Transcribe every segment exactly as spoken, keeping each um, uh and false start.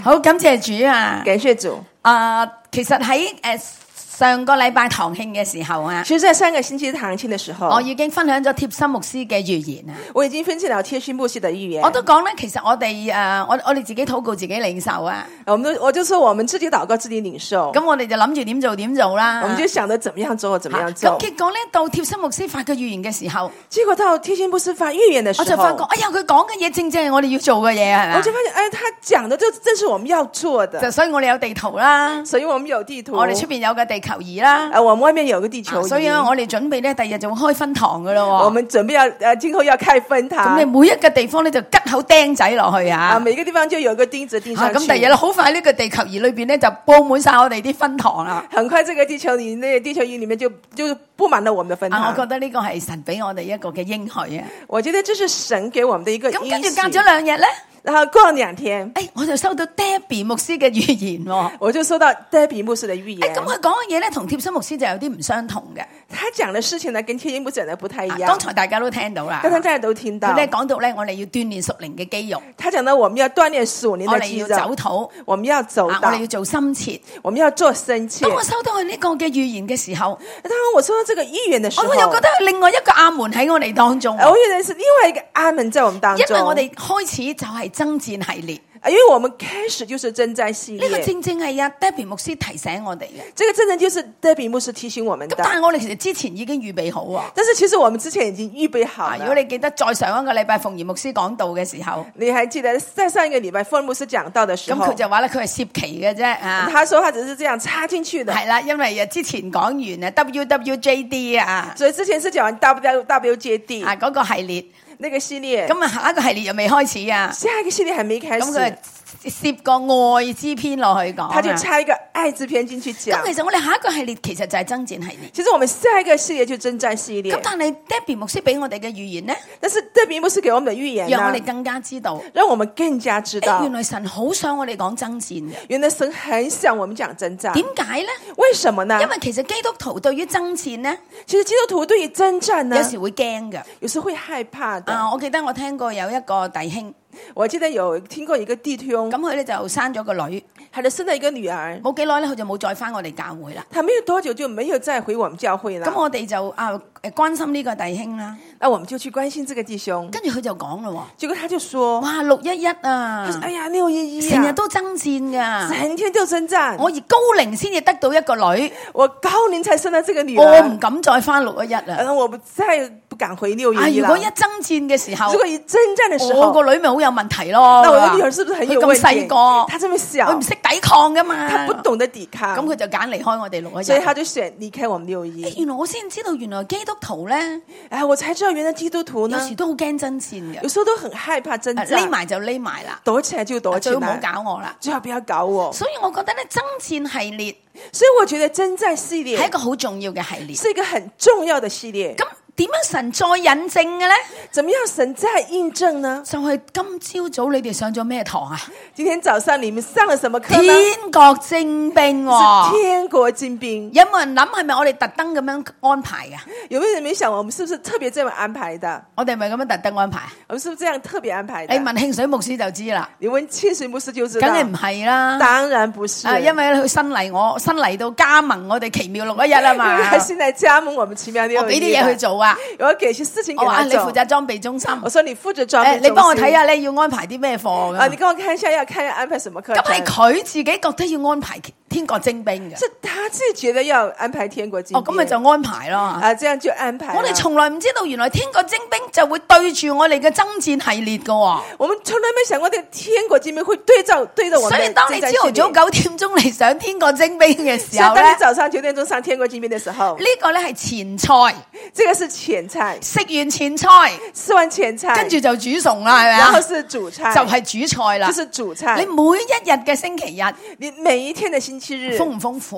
好，感謝主啊！ 感謝主。 啊、呃，其實喺誒、呃、上個禮拜堂慶嘅時候啊， 其實在上個星期堂慶嘅時候， 我已經分享咗貼心牧師嘅預言啊。 我已經分享了貼心牧師嘅預言。 我都講咧，其實我哋誒、呃，我我哋自己禱告自己領受啊。 我們都我就說我們自己禱告自己領受。 咁我哋就諗住點做點做啦。 我們就想着怎麼樣做怎麼樣做。 咁結果咧，到貼心牧師發嘅預言嘅時候， 結果到貼心牧師發預言嘅時候， 我就發覺，哎呀，佢講嘅嘢正正係我哋要做嘅嘢啊。 我就發現，哎，他講的就正是我們要做的。 就所以我哋有地圖啦， 所以我們有地圖。 我哋出邊有個地球儀啦。 誒，我們外面有個地球儀。 啊、所以咧，我哋準備咧，第日就會開分堂噶咯。 我們準備要誒，今後要開分堂。 咁你每一個地方咧就吉口釘仔落去啊。 啊，每個地方就有個釘子釘上去。 咁、啊、第日咧，好快呢個地球儀裏邊咧就佈滿晒我哋啲分堂啦。 很快，這個地球儀，呢個地球儀裏面就就佈滿了我們的分堂。 啊，我覺得呢個係神俾我哋一個嘅應許啊。 我覺得這是神給我們的一個應許。 咁跟住隔咗兩日咧。 然後過了兩天， 誒，我就收到 Debbie 牧師嘅預言喎， 我就收到 Debbie 牧師嘅預言。 誒，咁佢講嘅嘢咧，同貼心牧師就有啲唔相同嘅。 他講嘅事情呢，跟貼心牧師講的不太一樣。 剛才大家都聽到啦， 剛才大家都聽到。 佢咧講到咧，我哋要鍛鍊屬靈嘅肌肉。 他講到我們要鍛鍊屬靈嘅肌肉， 我哋要走土， 我們要走道， 我哋要做深切， 我們要做深切。 當我收到佢呢個嘅預言嘅時候， 當我收到這個預言嘅時候， 我又覺得另外一個阿門喺我哋當中。 我以為是另外一個阿門在我們當中， 因為我哋開始就係爭戰系列。 因為我們開始就是征戰系列， 呢個正正係啊 Debbie 牧師提醒我哋嘅。 這個正正就是 Debbie 牧師提醒我們的。 咁但係我哋其實之前已經預備好啊。 但是其實我們之前已經預備好了。 如果你記得再上一個禮拜馮怡牧師講道嘅時候， 你還記得在上一個禮拜馮牧師講道嘅時候， 咁佢就話咧佢係攝期嘅啫啊。 他說他只是這樣插進去的。 係啦，因為之前講完啊 W W J D 啊， 所以之前是講完 W W J D 啊嗰個系列， 那個系列。 咁啊下一個系列又未開始啊。 下一個系列還沒開始。 咁佢攝個愛之篇落去講， 他就插一個愛之篇進去講。 咁其實我哋下一個系列其實就係爭戰系列。 其實我們下一個系列就爭戰系列。 咁但係 Debbie 牧師俾我哋嘅預言呢？ 但是 Debbie 牧師給我們的預言， 讓我哋更加知道， 讓我們更加知道， 原來神好想我哋講爭戰嘅。 原來神很想我們講爭戰。 點解呢？ 為什麼呢？ 因為其實基督徒對於爭戰呢， 其實基督徒對於爭戰呢， 有時會驚嘅， 有時會害怕的。 啊，我記得我聽過有一個弟兄。 我記得有聽過一個弟兄， 咁佢咧就生咗個女， 係就生咗一個女兒， 冇幾耐咧佢就冇再翻我哋教會啦。 他沒有多久就沒有再回我們教會啦。 咁我哋就啊誒關心呢個弟兄啦， 那我們就去關心這個弟兄。 跟住佢就講咯， 結果他就說： 哇六一一啊， 他說哎呀六一一， 成日都爭戰噶， 成天就爭戰。 我而高齡先至得到一個女， 我高齡才生到這個女兒， 我唔敢再翻六一一啦。 我不再不敢回六一一啦。 如果一爭戰嘅時候， 如果一爭戰嘅時候， 我個女咪好有問題咯。 那我的女兒是不是很有問題？ 佢咁細個， 她這麼小， 佢唔識抵抗噶嘛， 她不懂得抵抗， 咁佢就揀離開我哋六一一， 所以他就選離開我們六一。 原來我先知道，原來基督徒咧， 哎，我才知道原來基督徒呢， 有時都好驚爭戰嘅， 有時候都很害怕爭戰， 匿埋就匿埋啦， 躲起來就躲起來， 最好唔好搞我啦， 最好不要搞我。 所以我覺得咧，爭戰系列， 所以我覺得爭戰系列係一個好重要嘅系列， 是一個很重要的系列。 咁點樣神再印證嘅咧？ 怎麼樣神再印證呢？ 就係今朝早你哋上咗咩堂啊？ 今天早上你們上了什麼課呢？ 天國精兵， 是天國精兵。 有冇人諗係咪我哋特登咁樣安排啊？ 有沒有人沒想我們是不是特別這麼安排的？ 我哋係咪咁樣特登安排？ 我們是不是這樣特別安排的？ 你問慶水牧師就知啦。 你問慶水牧師就知道。 梗係唔係啦？ 當然不是。 啊，因為佢新嚟我新嚟到加盟我哋奇妙六一一啊嘛。 佢先嚟加盟我們奇妙六一一。 我俾啲嘢去做啊。 我給些事情給他做。 我話你負責裝備中心。 我說你負責裝備中心。 你幫我睇下你要安排啲咩課啊，你幫我看一下要看要安排什麼課程。 咁係佢自己覺得要安排天國精兵嘅。 是他自己覺得要安排天國精兵。 哦，咁咪就安排咯。 啊，這樣就安排。 我哋從來唔知道原來天國精兵就會對住我哋嘅爭戰系列嘅。 我們從來沒想過，啲天國精兵會對照對着我們。 所以當你朝頭早九點鐘嚟上天國精兵嘅時候咧， 當你早上九點鐘上天國精兵嘅時候， 呢個咧係前菜， 這個是前菜。 食完前菜， 吃完前菜， 跟住就煮餸啦，係咪啊？ 然後是主菜， 就係主菜啦。 就是主菜。 你每一日嘅星期日， 你每一天嘅星期日， 豐唔豐富啊？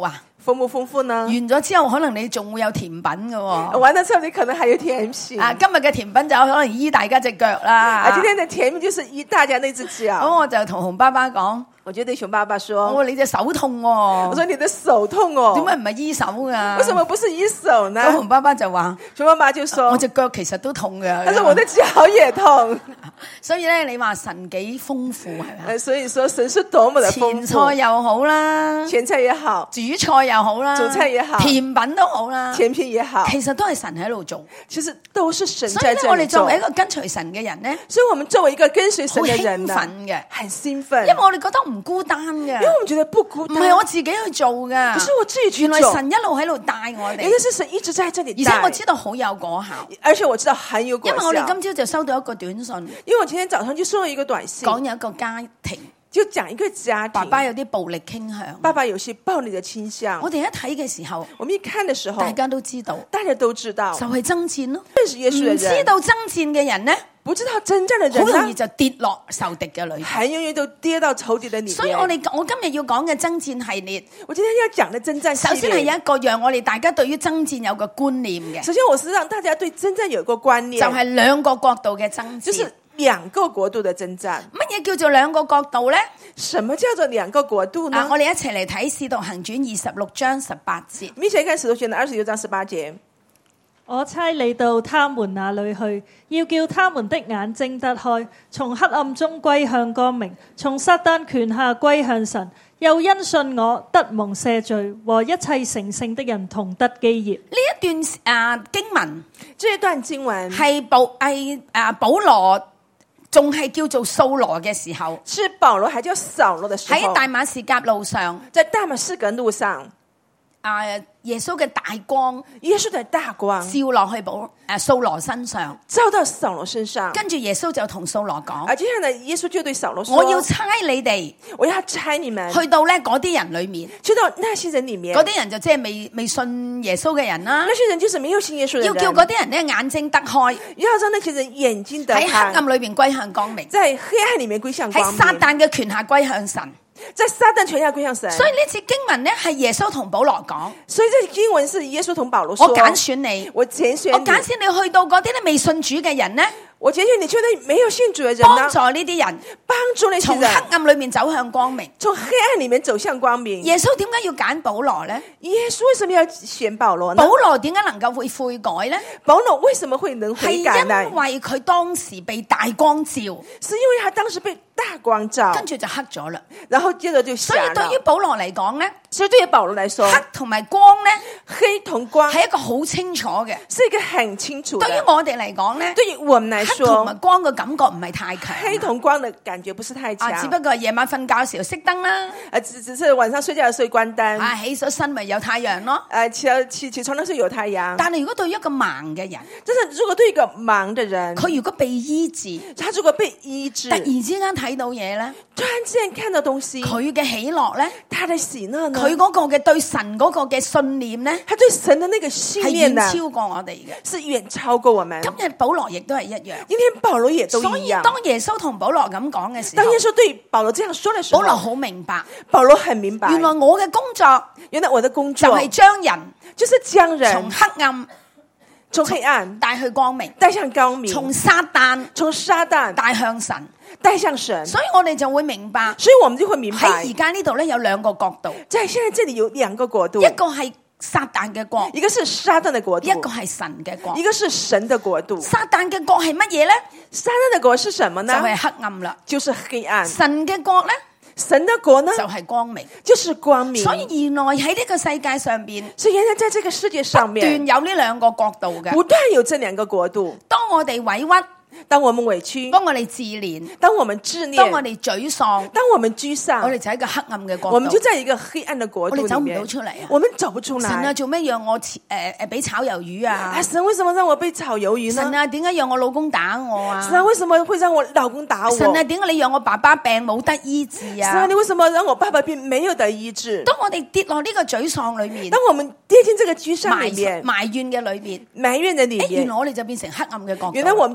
豐不豐富呢？ 完咗之後，可能你仲會有甜品嘅喎。 完了之後，你可能還有甜品。 啊，今日嘅甜品就可能醫大家隻腳啦。 啊，今天的甜品就是醫大家那隻腳。 咁我就同熊爸爸講， 我就對熊爸爸說： 我話你隻手痛喎。 我說你的手痛哦。 點解唔係醫手㗎？ 為什麼不是醫手呢？ 咁熊爸爸就話： 熊爸爸就說： 我隻腳其實都痛㗎。 但是我的腳也痛。 所以咧，你話神幾豐富係咪？ 所以說神是多麼的豐富。 前菜又好啦， 前菜也好， 主菜又好啦， 主菜也好， 甜品都好啦， 甜品也好， 其實都係神喺度做。 其實都是神所以咧， 在這裡做。 我哋作為一個跟隨神嘅人咧， 所以我們作為一個跟隨神嘅人呢， 好興奮嘅， 很興奮， 因為我哋覺得唔孤單嘅， 因為我們覺得不孤單， 唔係我自己去做噶， 不是我自己去做， 原來神一路喺度帶我哋， 原來是神一直在這裡帶， 而且我知道好有果效， 而且我知道很有果效。 因為我哋今朝就收到一個短信， 因為我今天早上就收到一個短信， 講有一個家庭， 就講一個家庭， 爸爸有啲暴力傾向， 爸爸有些暴力的傾向。 我哋一睇嘅時候， 我們一看的時候， 大家都知道， 大家都知道， 就係爭戰咯。 認識耶穌的人， 唔知道爭戰嘅人呢， 不知道真正的人， 好容易就跌落仇敵嘅裏面， 很容易都跌到仇敵的裏面。 所以我哋我今日要講嘅爭戰系列， 我今天要講的爭戰系列， 首先係有一個讓我哋大家對於爭戰有個觀念嘅。 首先，我是讓大家對爭戰有個觀念， 就係兩個角度嘅爭戰， 就是兩個國度的爭戰。 乜嘢叫做兩個角度呢？ 什麼叫做兩個國度呢？ 啊，我哋一齊嚟睇《使徒行傳》二十六章十八節。 我們一起來看《使徒行傳》的二十六章十八節。 我差你到他們那裏去，要叫他們的眼睛得開，從黑暗中歸向光明，從撒旦權下歸向神，又因信我得蒙赦罪，和一切成聖的人同得基業。 呢一段啊經文， 這一段經文係保係啊保羅仲係叫做掃羅嘅時候， 是保羅還叫掃羅的時候， 喺大馬士革路上， 在大馬士革路上。 啊！耶穌嘅大光， 耶穌的大光照落去保誒掃羅身上， 照到掃羅身上。跟住耶穌就同掃羅講： 啊，接下來耶穌就對掃羅說： 我要差你哋， 我要差你們去到咧嗰啲人裏面， 去到那些人裏面。 嗰啲人就即係未未信耶穌嘅人啦。 那些人就是沒有信耶穌嘅人。 要叫嗰啲人咧眼睛得開， 要讓那些人眼睛得開， 喺黑暗裏面歸向光明， 在黑暗裏面歸向光明， 喺撒旦嘅權下歸向神。 在撒旦權下歸向神。 所以呢次經文咧係耶穌同保羅講， 所以這經文是耶穌同保羅說： 我揀選你， 我揀選你， 我揀選你去到嗰啲咧未信主嘅人咧， 我揀選你去到沒有信主嘅人， 幫助呢啲人， 幫助那些人從黑暗裏面走向光明， 從黑暗裏面走向光明。 耶穌點解要揀保羅咧？ 耶穌為什麼要選保羅呢？ 保羅點解能夠會悔改咧？ 保羅為什麼會能悔改呢？ 係因為佢當時被大光照， 是因為他當時被大光照， 跟住就黑咗啦， 然後接着就瞎了。 所以對於保羅嚟講咧， 所以對於保羅來說， 黑同埋光咧， 黑同光係一個好清楚嘅， 是一個很清楚的。 對於我哋嚟講咧， 對於我們來說， 黑同埋光嘅感覺唔係太強， 黑同光的感覺不是太強， 啊，只不過夜晚瞓覺嘅時候熄燈啦， 啊，只只是晚上睡覺嘅時候關燈， 啊，起咗身咪有太陽咯， 啊，起起起床嘅時候有太陽。 但係如果對於一個盲嘅人， 但是如果對一個盲嘅人， 佢如果被醫治， 他如果被醫治， 突然之間睇到嘢咧， 突然之間看到東西， 佢嘅喜樂咧， 他的喜樂呢？ 佢嗰個嘅對神嗰個嘅信念咧， 他對神的那個信念呢， 係遠超過我哋嘅， 是遠超過我們。 今日保羅亦都係一樣， 今天保羅也都一樣。 所以當耶穌同保羅咁講嘅時候， 當耶穌對保羅這樣說的時候， 保羅好明白， 保羅很明白， 原來我嘅工作， 原來我的工作就係將人， 就是將人從黑暗。 從黑暗帶去光明， 帶向光明； 從撒旦， 從撒旦帶向神， 帶向神。 所以我哋就會明白， 所以我們就會明白喺而家呢度咧有兩個角度， 在現在這裡有兩個國度， 一個係撒旦嘅國， 一個是撒旦的國度， 一個係神嘅國， 一個是神的國度。 撒旦嘅國係乜嘢咧？ 撒旦的國是什麼呢？ 就係黑暗啦， 就是黑暗。 神嘅國咧？ 神的國呢， 就係光明， 就是光明。 所以原來喺呢個世界上邊， 所以原來在這個世界上面， 不斷有呢兩個角度嘅， 不斷有這兩個國度。 當我哋委屈， 當我們委屈， 當我哋自憐， 當我們自戀， 當我哋沮喪， 當我們沮喪， 我哋就喺一個黑暗嘅國度， 我們就在一個黑暗的國度裏面， 我哋走唔到出嚟啊！ 我們走不出來。 神啊，做咩讓我誒誒俾炒魷魚啊？ 啊，神為什麼讓我被炒魷魚呢？ 神啊，點解讓我老公打我啊？ 神啊，為什麼會讓我老公打我？ 神啊，點解你讓我爸爸病冇得醫治啊？ 神啊，你為什麼讓我爸爸病沒有得醫治？ 當我哋跌落呢個沮喪裏面， 當我們跌進這個沮喪裏面， 埋怨嘅裏面， 埋怨的裏面， 原來我哋就變成黑暗嘅角度。 原來我們就變成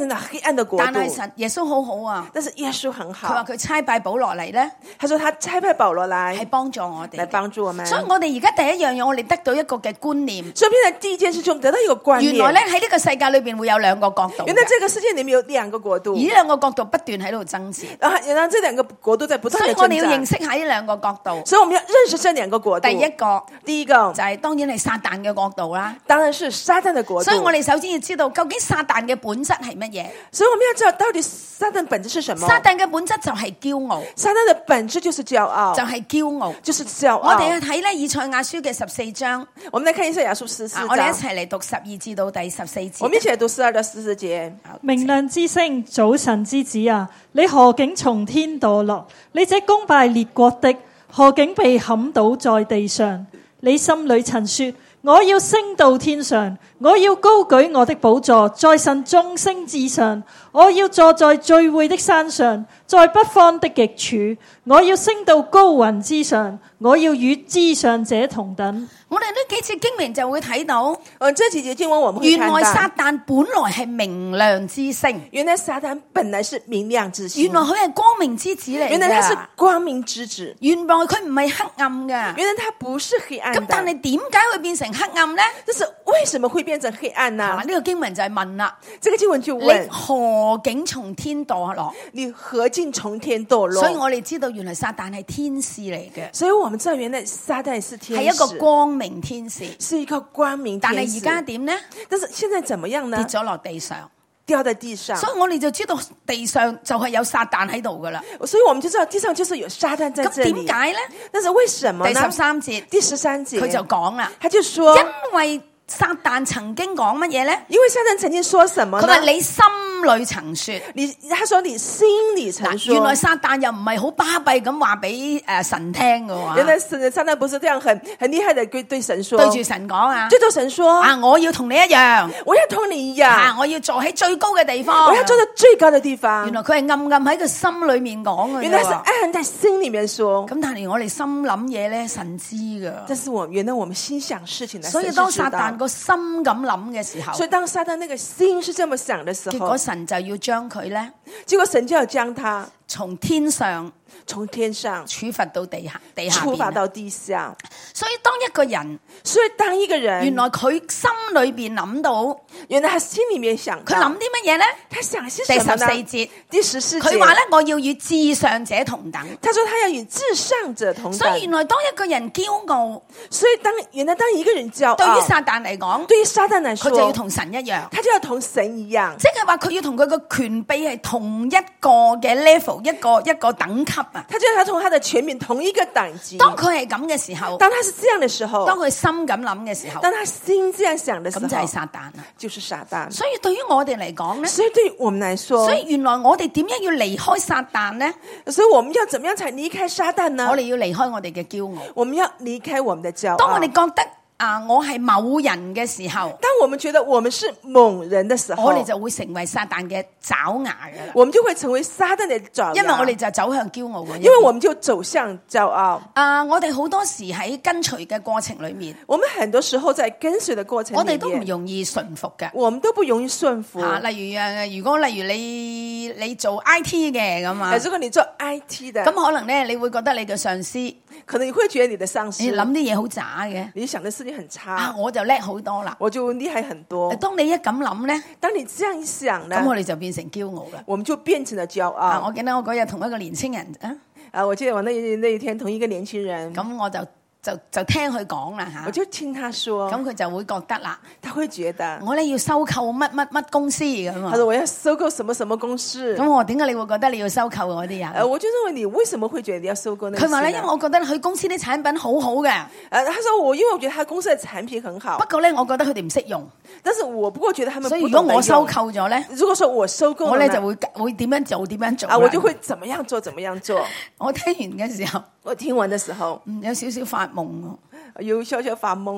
成了黑暗的國度。 但係神耶穌好好啊， 但是耶穌很佢話好， 佢差派保羅嚟咧， 他說他差派保羅係來幫助我哋來嘅。 幫助我們。 所以我哋而家第一樣嘢，我哋得到一個嘅觀念， 所以現在第一件事，就我們得到一個觀念， 原來咧喺呢個世界裏邊會有兩個角度嘅， 原來這個世界裏面有兩個國度， 而呢兩個角度不斷喺度爭戰， 然後然後這兩個國度在不斷所以的掙扎。 我哋要認識下呢兩個角度。 所以我們要認識這兩個國度。 第一個第一個就係當然係撒旦嘅角度啦。 當然是撒旦的國度。 所以我哋首先要知道究竟撒旦嘅本質係乜嘢？ 所以我們要知道到底撒旦本質是什麼？ 撒旦嘅本質就係驕傲， 撒旦的本質就是驕傲， 就係驕傲。 就是驕傲。 我哋去睇咧以賽亞書嘅十四章， 我們來看一下亞述十四章。 啊我哋一齊嚟讀十二至到第十四節。 我們一起來讀十二到十四節。 明亮之星，早晨之子啊，你何竟從天墮落？你這攻敗列國的，何竟被砍倒在地上？你心裏曾說：我要升到天上，我要高舉我的寶座，在神眾星之上，我要坐在最會的山上，在北方的極處，我要升到高雲之上，我要與至上者同等。 我哋呢幾次經文就會睇到， 嗯，這幾節經文我們會原看到， 來撒旦本來係明亮之星， 原來撒旦本來是明亮之星， 原來佢係光明之子嚟原來他是嘅， 光明之子， 原來佢唔係黑暗噶。 原來他不是黑暗的。 咁但係點解會變成黑暗呢？ 但是為什麼會變成黑暗呢？ 啊，呢個經文就係問啦， 這個經文就你問： 何竟從天墮落？ 你何竟從天墮落？ 所以我哋知道原來撒旦係天使嚟嘅， 所以我們知道原來撒旦是天使， 係一個光明天使。 是一個光明天使。 但係而家點呢？ 但是現在怎麼樣呢？ 跌咗落地上， 掉在地上。 所以我哋就知道地上就係有撒旦喺度噶啦。 所以我們就知道地上就是有撒旦在這咁裡。 點解呢？ 但是為什麼呢？ 第十三節， 第十三節佢就講啦， 他就說， 因為撒旦曾經講乜嘢呢？ 因為撒旦曾經說什麼呢？ 佢話你心裏曾說， 你，他說你心裡曾說。 原來撒旦又唔係好巴閉咁話俾誒神聽噶喎。 原來撒旦不是這樣很很厲害的對對神說， 對住神講啊， 對住神說啊，我要同你一樣， 我要同你一樣， 啊，我要坐喺最高嘅地方， 我要坐在最高的地方。 原來佢係暗暗喺個心裏面講嘅， 原來是暗暗在心裡面說。 咁但係我哋心諗嘢咧，神知噶。 但是我原來我們心想事情的， 所以當撒旦個心咁諗嘅時候， 所以當撒旦那個心是這麼想的時候， 結果神就要將佢咧， 結果神就要將他從天上從天上處罰到地下，地下邊。 處罰到地下。 所以當一個人， 所以當一個人原來佢心裏邊諗到， 原來他心裡面想到， 佢諗啲乜嘢咧？ 他想些第十什麼呢？ 四節， 第十四節， 佢話咧，我要與至上者同等。 他說他要與至上者同等。 所以原來當一個人驕傲， 所以當原來當一個人驕傲， 對於撒旦嚟講， 對於撒旦來說， 佢就要同神一樣， 他就要同神一樣， 即係話佢要同佢個權柄係同一個嘅 level，一個一個等級啊。 他就要同他的權柄同一個等級。 當佢係咁嘅時候， 當他是這樣的時候， 當佢心咁諗嘅時候， 當他心這樣想的時候， 咁就係撒旦啦。 就是撒旦。 所以對於我哋嚟講咧， 所以對於我們來說， 所以原來我哋點樣要離開撒旦呢？ 所以我們要怎麼樣才離開撒旦呢？ 我哋要離開我哋嘅驕傲。 我們要離開我們的驕傲。 當我哋覺得啊，我係某人嘅時候， 當我們覺得我們是某人的時候， 我哋就會成為撒旦嘅爪牙噶啦。 我們就會成為撒旦的爪牙， 因為我哋就走向驕傲嘅。 因為我們就走向驕傲。 啊，我哋好多時喺跟隨嘅過程裏面， 我們很多時候在跟隨的過程裏面， 我哋都唔容易順服嘅。 我們都不容易順服。 啊，例如啊，如果例如你你做 I T 嘅咁啊， 如果你做 I T 的， 咁可能咧，你會覺得你嘅上司， 可能你會覺得你的上司， 你諗啲嘢好渣嘅， 你想的事情很差。 啊，我就叻好多啦， 我就厲害很多。 當你一咁諗咧， 當你這樣一想呢， 咁我哋就變成驕傲啦。 我們就變成了驕傲。 啊，我記得我嗰日同一個年青人啊， 啊，我記得我那那一天同一個年輕人， 咁我就就就聽佢講啦吓， 我就聽他說， 咁佢就會覺得啦， 他會覺得我咧要收購乜乜乜公司咁啊。 他說我要收購什麼什麼公司。 咁我點解你會覺得你要收購嗰啲人？ 呃，我就認為你為什麼會覺得你要收購那個？ 佢話咧，因為我覺得佢公司啲產品好好嘅。 呃，他說我因為我覺得他公司的產品很好， 不過咧，我覺得佢哋唔識用。 但是我不過覺得他們不所以懂得用。 如果我收購咗咧， 如果說我收購， 我咧就會會點樣做點樣做啊，我就會怎麼樣做怎麼樣做。 我聽完嘅時候， 我聽完的時候， 嗯，有少少發夢喎。 有小小發懵，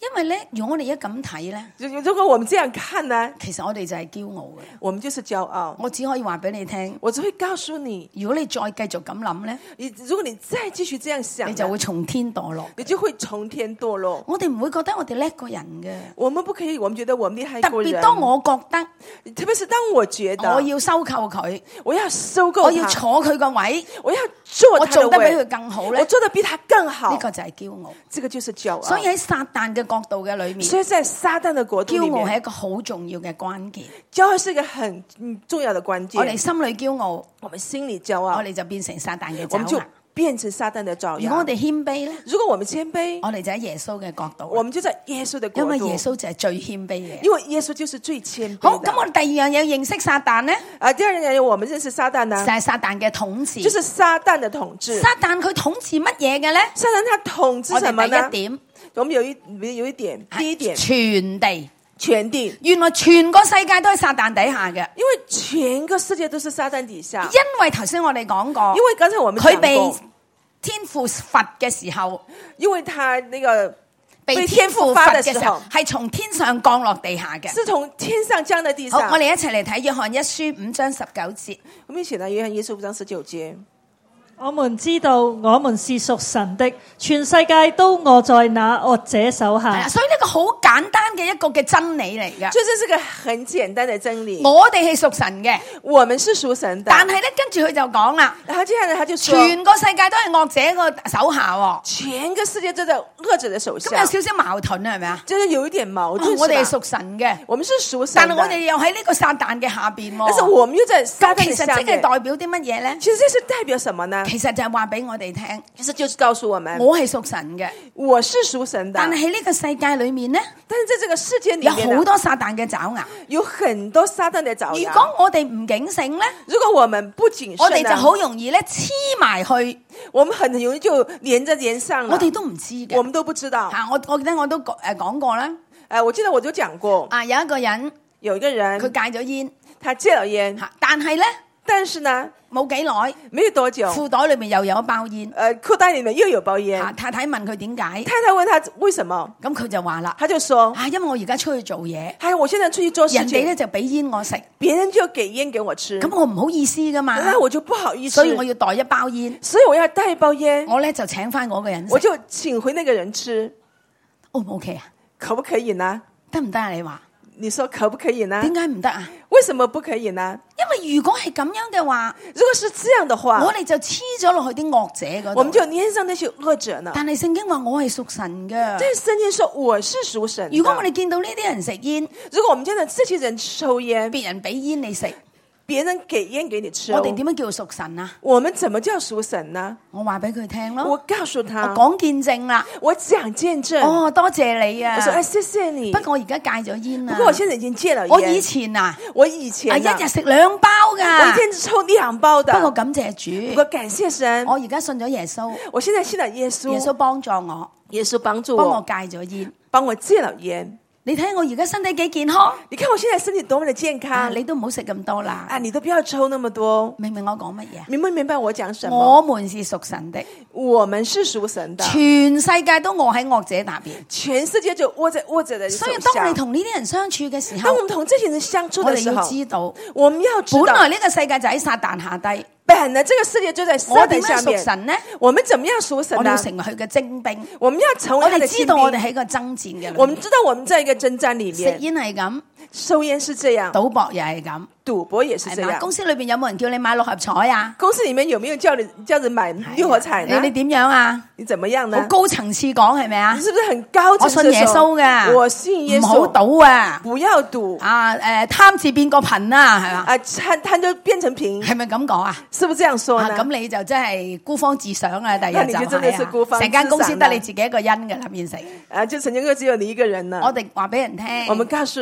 因為咧，如果我哋一咁睇咧， 如如果我們這樣看呢， 其實我哋就係驕傲嘅。 我們就是驕傲。 我只可以話俾你聽， 我只會告訴你， 如果你再繼續咁諗咧， 你如果你再繼續這樣想， 你就會從天墮落， 你就會從天墮落。 我哋唔會覺得我哋叻過人嘅， 我們不可以，我們覺得我們厲害特過人。 別當我覺得， 特別是當我覺得我要收購佢， 我要收購他， 我要坐佢個位， 我要做我他的位， 做得比佢更好咧， 我做得比他更好， 呢個就係驕傲。 這個就是驕傲。 所以喺撒旦嘅角度嘅裏面， 所以在撒旦的國度裏驕傲係面， 一個好重要嘅關鍵。 驕傲是一個很嗯重要的關鍵。 我哋心裏驕傲， 我們心裏驕傲， 我哋就變成撒旦嘅我們就爪牙。 變成撒旦的爪牙。 如果我哋謙卑咧， 如果我們謙卑， 我哋就喺耶穌嘅角度， 我們就在耶穌的國度， 因為耶穌就係最謙卑嘅。 因為耶穌就是最謙卑的。 好，咁我哋第二樣嘢認識撒旦咧， 啊，第二樣嘢我們認識撒旦呢， 就係撒旦嘅統治。 就是撒旦的統治。 撒旦佢統治乜嘢嘅咧？ 撒旦他統治我什麼呢？ 哋第一點， 我們有一有一點，第一點， 全地， 全地， 原來全個世界都係撒旦底下嘅。 因為全個世界都是撒旦底下。 因為頭先我哋講過， 因為剛才我們佢被講過， 天父罰嘅時候， 因為他那個被天父罰嘅時候，係從天上降落地下嘅。 是從天上降在地好， 上。 我哋一齊嚟睇約翰一書五章十九節。 我們一起來約翰一書五章十九節。 我們知道我們是屬神的，全世界都臥在那惡者手係啦， 下。 所以呢個好簡單嘅一個嘅真理嚟嘅。 這是個很簡單的真理。 我哋係屬神嘅， 我們是屬神的。 但係咧跟住佢就講啦， 然後接下來他就說， 全個世界都係惡者個手下喎。 全個世界都在惡者的手下。 咁有少少矛盾啊，係咪啊？ 就是有一點矛盾。 我哋係是吧屬神嘅， 我們是屬神的， 但係我哋又喺呢個撒旦嘅下邊喎。 但是我們又在撒旦咁其實即係的下面。 代表啲乜嘢咧？ 其實這是代表什麼呢？ 其實就係話俾我哋聽， 其實就是告訴我們， 我係屬神嘅， 我是屬神的。 但係喺呢個世界裏面咧， 但是在這個世界裏有面呢， 好多撒旦嘅爪牙。 有很多撒旦的爪如牙。 果我哋唔警醒咧， 如果我們不謹慎呢， 我哋就好容易咧黐埋去， 我們很容易就連着連上了。 我哋都唔知嘅。 我們都不知道。 吓，我我記得我都誒講過啦。 誒，我記得我就講過， 啊，有一個人有一個人佢戒咗煙， 他戒了煙， 吓，但係咧但是呢， 冇幾耐， 沒有多久， 褲袋裏面又有一包煙。 呃，褲袋裏面又有包煙。 吓，太太問佢點解， 太太問他為什麼， 咁佢就話啦， 他就說， 啊，因為我而家出去做嘢， 哎，我現在出去做事人哋咧情， 就俾煙我食， 別人就給煙給我吃， 咁我唔好意思噶嘛， 那我就不好意思， 所以我要袋一包煙， 所以我要帶一包煙， 我咧就請翻嗰個人食， 我就請回那個人吃， O 唔 OK 啊？ 可不可以呢？ 得唔得啊？你話你說可不可以呢？ 點解唔得啊？ 為什麼不可以呢？ 因為如果係咁樣嘅話， 如果是這樣的話， 我哋就黐咗落去啲惡者嗰度， 我們就粘上那些惡者呢。 但係聖經話我係屬神嘅。 但是聖經說我是屬神的。 如果我哋見到呢啲人食煙， 如果我們見到這些人抽煙， 別人俾煙你食， 別人給煙給你吃， 我哋點樣叫屬神啊？ 我們怎麼叫屬神呢？ 我話俾佢聽咯， 我告訴我他， 講見證啦。 我講見證。 哦，多謝你啊！ 我說哎，謝謝你。 不過我而家戒咗煙啦。 不過我現在已經戒了煙。 我以前啊， 我以前啊啊一日食兩包噶。 我一天只抽兩包的。 不過感謝主， 不過感謝神， 我而家信咗耶穌， 我現在信了耶穌， 耶穌幫助我， 耶穌幫助幫我我， 戒咗煙。 幫我戒了煙。 你睇我而家身體幾健康， 你看我現在身體多麼的健啊！ 康， 你都唔好食咁多啦。 啊，你都不要抽那麼多。 明唔明我講乜嘢？ 明不明白我講什麼？ 我們是屬神的， 我們是屬神的， 全世界都臥喺惡者那邊。 全世界就握在握着的手所以下。 當你同呢啲人相處嘅時候當我，們同這些人相處我哋要的時候， 知道， 我們要知本道， 來呢個世界就喺撒旦下低。 本來這個世界就在撒我點樣旦下面。 屬神呢？ 我們怎麼樣屬神呢我哋要？成為佢嘅精兵。 我們要成為我哋他的知道我哋親兵。 喺個爭戰嘅裏面， 我們知道我們在一個征戰裏食面， 煙係咁， 抽煙是這樣， 賭博又係咁， 賭博也是這係嘛？ 樣。 公司裏邊有冇人叫你買六合彩啊？ 公司裏面有沒有叫你叫人買六合彩呢？ 你你點樣啊？ 你怎麼樣好呢？ 高層次講係咪啊你？是不是很高層次我信耶穌嘅， 我信耶穌， 唔好賭啊！ 不要賭啊誒，貪字變個貧啊，係嘛？ 啊！貪貪就變成貧， 係咪咁講啊？ 是不是這樣說啊， 呢？ 咁你就真係孤芳自賞啊！第日那你就就真的是孤芳係啊，成間公司自賞啦得你自己一個人㗎啦，變成。 啊，就曾經就只有你一個人呢。 我哋話俾人聽， 我們告訴人， 哦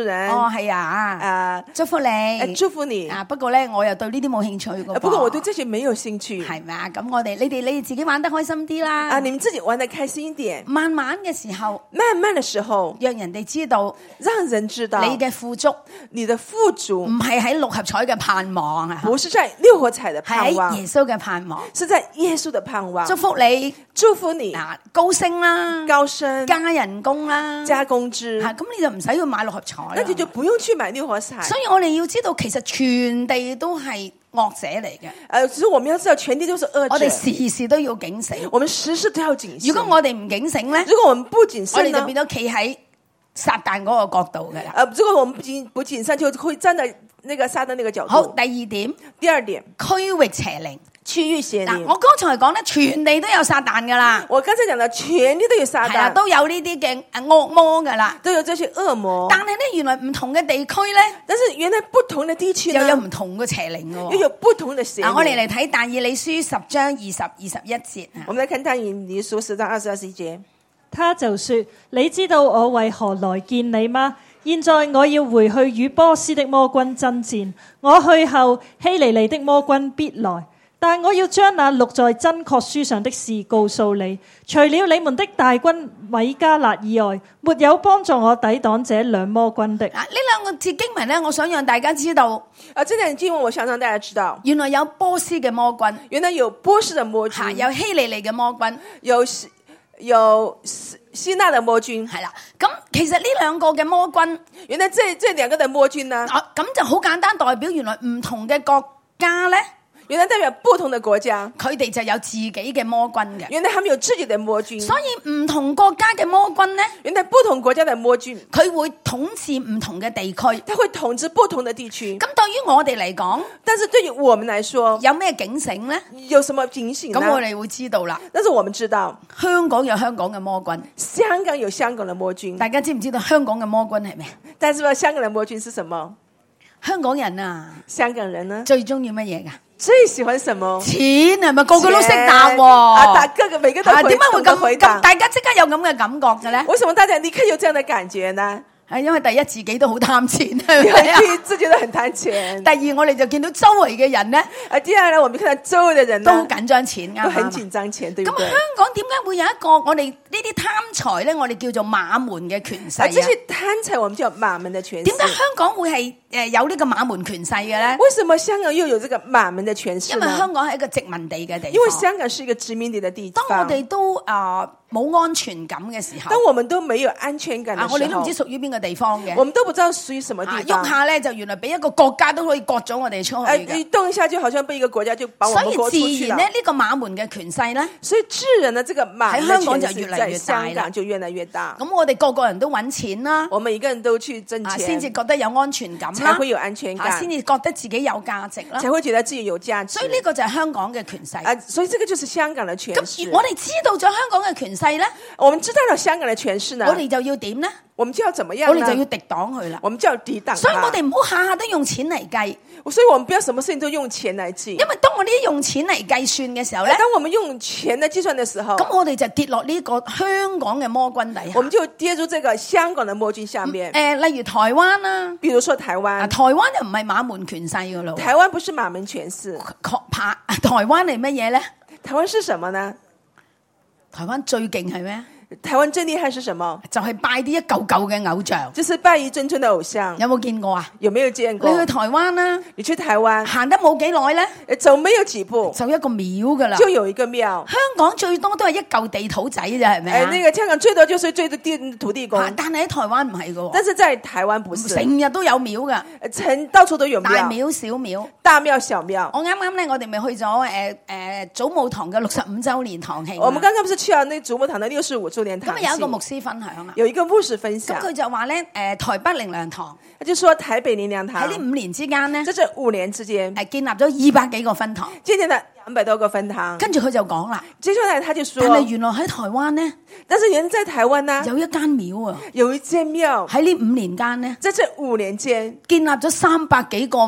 係啊， 啊， 祝福你， 呃祝福你。 啊，不過咧我又對呢啲冇興趣㗎噃。 呃不過我對這些沒有興趣。 係咪啊？咁我哋你哋你哋自己玩得開心啲啦。 啊，你們自己玩得開心一點。 慢慢嘅時候， 慢慢的時候， 讓人哋知道， 讓人知道你嘅富足， 你的富足唔係喺六合彩嘅盼望啊， 不是在六合彩的盼望， 係耶穌嘅盼望， 是在耶穌的盼望。 祝福你， 祝福你嗱，高升啦， 高升， 加人工啦， 加工資， 吓咁你就唔使去買六合彩啦。 那你就不用去買六合彩。 所以我哋要知道，其實全地都係惡者嚟嘅。 呃，只是我們要知道，全地都是惡者。 我哋時時都要警醒。 我們時時都要警醒。 如果我哋唔警醒咧， 如果我們不謹我哋慎呢， 就變咗企喺撒旦嗰個角度嘅啦。 呃，如果我們不謹不謹慎，就會站在那個撒旦那個角度。 好，第二點， 第二點， 區域邪靈。 區域邪嗱， 靈。 我剛才講咧，全地都有撒旦噶啦， 我剛才講到全地都有撒係啦， 旦， 都有呢啲嘅惡魔噶啦。 都有這些惡魔。 但係咧，原來唔同嘅地區咧， 但是原來不同的地區又有呢， 唔同嘅邪靈嘅喎。 又有不同的邪靈。 嗱，我哋嚟睇但以理書十章二十二十一節啊。 我們來看但以理書十章二十二十一節。 他就說：你知道我為何來見你嗎？現在我要回去與波斯的魔軍爭戰，我去後希利尼的魔軍必來。但我要將那錄在真確書上的事告訴你，除了你們的大軍米迦勒以外，沒有幫助我抵擋這兩魔軍的。 嗱，呢兩個節經文咧，我想讓大家知道， 啊，這兩經文我想讓大家知道， 原來有波斯嘅魔軍， 原來有波斯的魔嚇軍， 有希利尼嘅魔軍， 有希有希希臘的魔軍。 係啦。咁其實呢兩個嘅魔軍， 原來這這兩個的魔軍呢， 啊咁就好簡單，代表原來唔同嘅國家咧， 原來代表不同的國家， 佢哋就有自己嘅魔軍嘅。 原來他們有自己的魔軍。 所以唔同國家嘅魔軍咧， 原來不同國家的魔軍， 佢會統治唔同嘅地區。 他會統治不同的地區。 咁對於我哋嚟講， 但是對於我們來說， 有咩警醒咧？ 有什麼警醒呢？ 咁我哋會知道啦。 但是我們知道， 香港有香港嘅魔軍， 香港有香港的魔軍。 大家知唔知道香港嘅魔軍係咩？ 但是呢，香港的魔軍是什麼？ 香港人啊， 香港人呢， 最中意乜嘢噶？ 最喜歡什麼？ 錢係咪個個都識答喎？ 啊，大個個每個都啊， 回點解會懂得回答咁咁？大家即刻有咁嘅感覺嘅咧？ 為什麼大家立刻有這樣的感覺呢？ 係因為第一自己都好貪錢，係因咪啊？ 為自己都很貪錢。 第二我哋就見到周圍嘅人咧啊，第二呢，我們看到周圍的人呢， 都好緊張錢，啱唔都很啱緊張錢，對不對？ 咁香港點解會有一個我哋呢啲貪財咧？我哋叫做馬門嘅權勢啊，這些啊？ 貪財我們叫馬門的權勢。 點解香港會係誒有呢個馬門權勢嘅咧？ 為什麼香港又有這個馬門的權勢因為呢？ 香港係一個殖民地嘅地方。 因為香港是一個殖民地的地方。 當我哋都啊冇安全感嘅時候當，我們都沒有安全感的時啊， 候， 我哋都唔知屬於邊個地方嘅。 我們都不知道屬於什麼地啊， 方。 喐下咧就原來俾一個國家都可以割咗我哋出去哎， 嘅。 一動一下就好像被一個國家就把我們割出所以自去了然咧，。呢、這個馬門嘅權勢咧， 所以自然的這個馬門的喺香港就權勢越嚟越在大啦香港就越來越大。 咁我哋個個人都揾錢啦， 我們一個人都去掙啊， 錢， 先至覺得有安全感才啦， 會有安全啊， 感， 先至覺得自己有價值啦。 才會覺得自己有價值。 所以呢個就係香港嘅權勢。 啊，所以這個就是香港的權咁勢。 我哋知道咗香港嘅權勢咧， 我們知道了香港的權勢呢， 我哋就要點咧？ 我們就要怎麼樣呢？ 我哋就要敵擋佢啦。 我們就要抵擋它。 所以我哋唔好下下都用錢嚟計， 所以我們不要什麼事情都用錢來計。 因為當我哋一用錢嚟計算嘅時候咧， 當我們用錢來計算的時候， 咁我哋就跌落呢個香港嘅魔軍底下。 我們就跌入這個香港的魔軍下面。 誒，例如台灣啦， 比如說台啊， 灣， 台灣就唔係馬門權勢噶咯。 台灣不是馬門權勢， 確拍台灣係乜嘢咧？ 台灣是什麼呢？ 台灣最勁係咩？ 台灣最厲害是什麼？ 就係拜啲一嚿嚿嘅偶像。 就是拜一尊尊的偶像。 有冇見過啊？ 有沒有見過？ 你去台灣啦， 你去台灣行得冇幾耐咧， 走沒有幾步就一個廟噶啦。 就有一個廟。 香港最多都係一嚿地土仔啫，係咪哎， 啊？ 那個香港最多就是最多地土地公， 啊但係喺台灣唔係噶， 但是在台灣不是， 成日都有廟噶， 成到處都有大廟， 廟小廟。 大廟小廟。 我啱啱咧，我哋咪去咗誒誒祖母堂嘅六十五週年堂慶嘛。 我們剛剛不是去了那祖母堂的六十五周年堂慶？ 咁有一個牧師分享啊， 有一個牧師分享， 咁佢就話咧誒台北靈糧堂他就說台北靈糧堂喺呢五年之間咧， 在這五年之間誒建立咗二百幾個分堂。 建立了兩百多個分堂。 跟住佢就講啦， 接下來他就說， 但係原來喺台灣咧但是原來在台灣呢， 有一間廟啊， 有一間廟喺呢五年間咧在這五年間建立咗三百幾個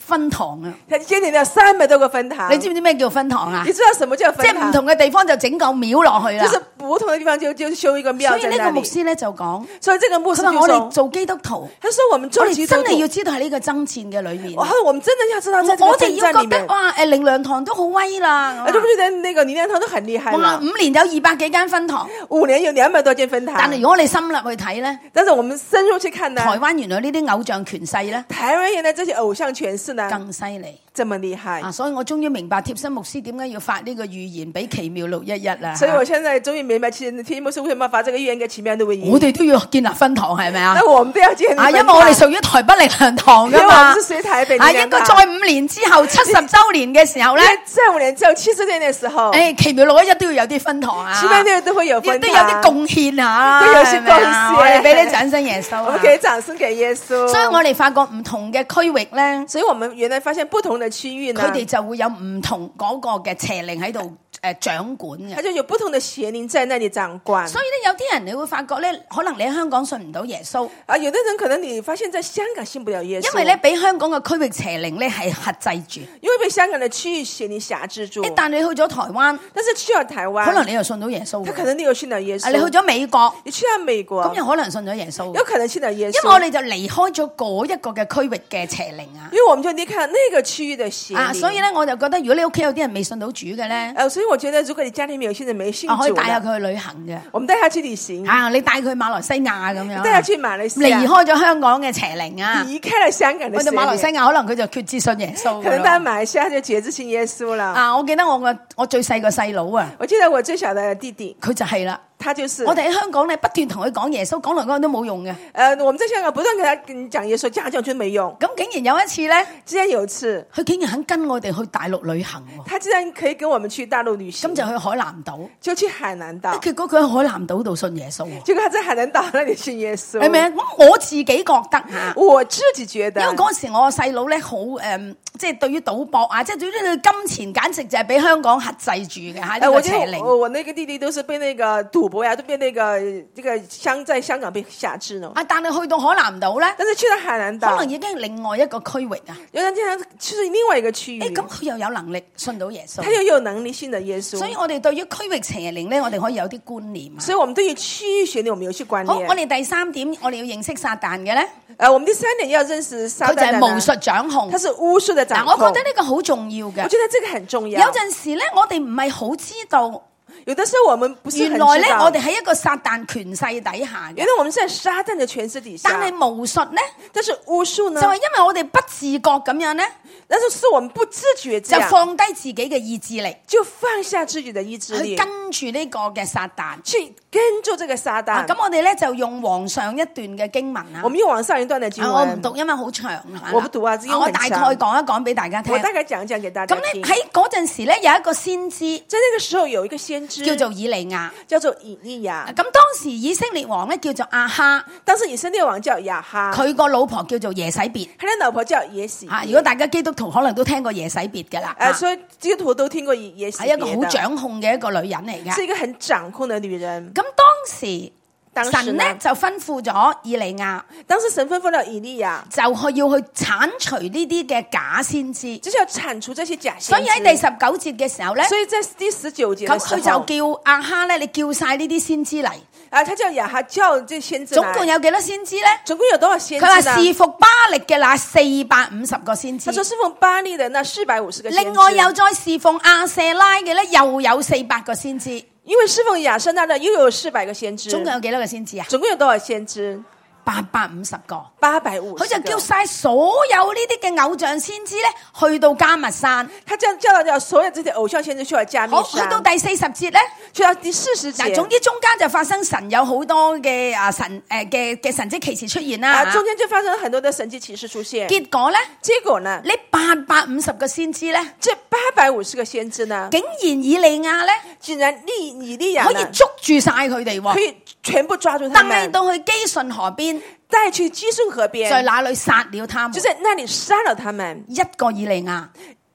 分堂啊！ 他建立了三百多個分堂。 你知唔知咩叫分堂啊？ 你知道什麼叫分堂？ 即係唔同嘅地方就整個廟落去啦。 就是不同的地方就就修一個廟。 所以呢個牧師咧就講， 所以這個牧師佢話就說， 我哋做基督徒， 他說我們做基督徒， 我哋真係要知道喺呢個爭戰嘅裏面。 然後我們真的要知道在這個我哋要覺爭戰裏面。 得哇，誒靈糧堂都好威啦， 啊，對不對？那個靈糧堂都很厲害哇， 啦。 五年有二百幾間分堂， 五年有兩百多間分堂。 但係如果我哋深入去睇咧， 但是我們深入去看呢， 台灣原來呢啲偶像權勢咧， 台灣原來這些偶像權勢呢更犀利。 這麼厲害啊！所以我終於明白貼身牧師點解要發呢個預言俾奇妙六一一啦。 所以我現在終於明白，其實天牧師為什麼發這個預言給奇妙六一一。 我哋都要建立分堂，係咪啊？ 那我們都要建立分堂。 啊，因為我哋屬於台北靈糧堂噶嘛。 因為我們是屬於台北靈糧堂。 啊，應該在五年之後七十週年嘅時候咧， 在五年之後七十年嘅時候， 誒，奇妙六一一都要有啲分堂啊。 奇妙六一都會有分堂， 都有啲貢獻啊， 都有些貢獻。 我哋俾啲掌聲耶穌。 我們給掌聲給耶穌。 所以我哋發覺唔同嘅區域咧， 所以我們原來發現不同的區域呢， 佢哋就會有唔同嗰個嘅邪靈喺度誒掌管嘅， 佢就有不同的邪靈在那裡掌管。 所以咧，有啲人你會發覺咧，可能你喺香港信唔到耶穌啊，有的人可能你發現在香港信不了耶穌， 因為咧俾香港嘅區域邪靈咧係轄制住， 因為被香港的區域邪靈轄制住。 一旦你去咗台灣， 但是去了台灣， 可能你又信到耶穌， 他可能你又信到耶穌。 啊，你去咗美國， 你去到美國， 咁又可能信咗耶穌， 有可能信到耶穌， 因為我哋就離開咗嗰一個嘅區域嘅邪靈啊， 因為我們就離開了那個區域的邪靈啊， 所以咧我就覺得如果你屋企有啲人未信到主嘅咧， 誒，所以我覺得如果你家裏面有些人沒信主， 可以帶下佢去旅行嘅， 我們帶他去旅行啊，你帶佢去馬來西亞咁樣， 帶他去馬來西亞， 離開咗香港嘅邪靈啊， 離開了香港嘅邪靈， 去到馬來西亞可能佢就決志信耶穌， 可能到馬來西亞就決志信耶穌啦。 啊，我記得我個我最細個細佬啊， 我記得我最小的弟弟， 佢就係啦。 他就是我哋喺香港咧，不斷同佢講耶穌，講來講去都冇用嘅。誒、 呃，我們在香港不斷跟他講耶穌，講講就沒用。 咁竟然有一次咧， 竟然有一次， 佢竟然肯跟我哋去大陸旅行。 他竟然可以跟我們去大陸旅行， 咁就去海南島， 就去海南島。 結果佢喺海南島度信耶穌。 結果他在海南島那裡信耶穌， 係咪啊？咁我自己覺得嚇， 我自己覺得， 因為嗰時我細佬咧好誒，即係對於賭博啊，即係對於呢個金錢，簡直就係俾香港轄制住嘅嚇呢個邪靈。 我我那個弟弟都是被那個賭博呀，都被那個。這個香在香港被轄制呢？ 啊，但係去到海南島咧， 但是去到海南島， 可能已經係另外一個區域啊。 有人經常去另外一個區域， 誒，咁佢又有能力信到耶穌， 他又有能力信到耶穌。 所以我哋對於區域邪靈咧，我哋可以有啲觀念啊。 所以我們對於區域邪靈，我們有些觀念。 好，我哋第三點，我哋要認識撒旦嘅咧。 誒，我們第三點要認識撒旦， 佢就係巫術掌控， 他是巫術的掌控。 我覺得呢個好重要嘅。 我覺得這個很重要。 有陣時咧，我哋唔係好知道。 有的時候我們不是很知道， 原來咧，我哋喺一個撒旦權勢底下嘅。 原來我們在撒旦的權勢底下。 但係巫術咧， 但是巫術呢？ 就係因為我哋不自覺咁樣咧， 但是是我們不自覺這樣， 就放低自己嘅意志力， 就放下自己的意志力， 去跟住呢個嘅撒旦， 去跟住這個撒旦。 咁、啊、我哋咧就用皇上一段嘅經文啊。 我們用皇上一段嘅經文。 啊、我唔讀，因為好長。 我不讀啊，因為我大概講一講俾大家聽。 我大概講一講給大家聽。 咁咧喺嗰陣時咧，有一個先知， 在那個時候有一個先知叫做以利亞。 叫做以利亞。 咁當時以色列王咧叫做亞哈， 當時以色列王叫亞哈， 佢個老婆叫做耶洗別， 佢嘅老婆叫耶洗別。 啊，如果大家基督徒可能都聽過耶洗別嘅啦， 誒、啊，所以基督徒都聽過耶洗別， 係一個好掌控嘅一個女人嚟嘅， 是一個很掌控嘅女人。 咁當時。神咧就吩咐咗以利亞， 當時神吩咐了以利亞， 就去要去鏟除呢啲嘅假先知， 就是要鏟除這些假先知。 所以喺第十九節嘅時候咧， 所以在第十九節， 咁佢就叫亞哈咧，你叫晒呢啲先知嚟。 啊，他叫亞哈叫這先知。 總共有幾多先知咧？ 總共有多少先知？ 佢話侍服巴力嘅那四百五十個先知。 他說侍奉巴力的那四百五十個先知。 另外又再侍奉亞舍拉嘅咧，又有四百個先知。 因為侍奉亞舍拉的又有四百個先知。 總共有幾多個先知啊？ 總共有多少先知？ 八百五十個， 八百五十。 佢就叫晒所有呢啲嘅偶像先知咧，去到迦密山。 他叫叫到所有這些偶像先知去到迦密山。 好，去到第四十節咧， 去到第四十節。 嗱，總之中間就發生神有好多嘅啊神誒嘅嘅神蹟奇事出現啦。 啊，中間就發生很多的神蹟奇事出現。 結果咧， 結果呢？ 呢八百五十個先知咧， 這八百五十個先知呢， 竟然以利亞咧， 竟然利以利亞可以捉住晒佢哋喎， 可以全部抓住他們， 帶到去基順河邊。 帶去基順河邊， 在那裏殺了他們， 就在那裏殺了他們。 一個以利亞，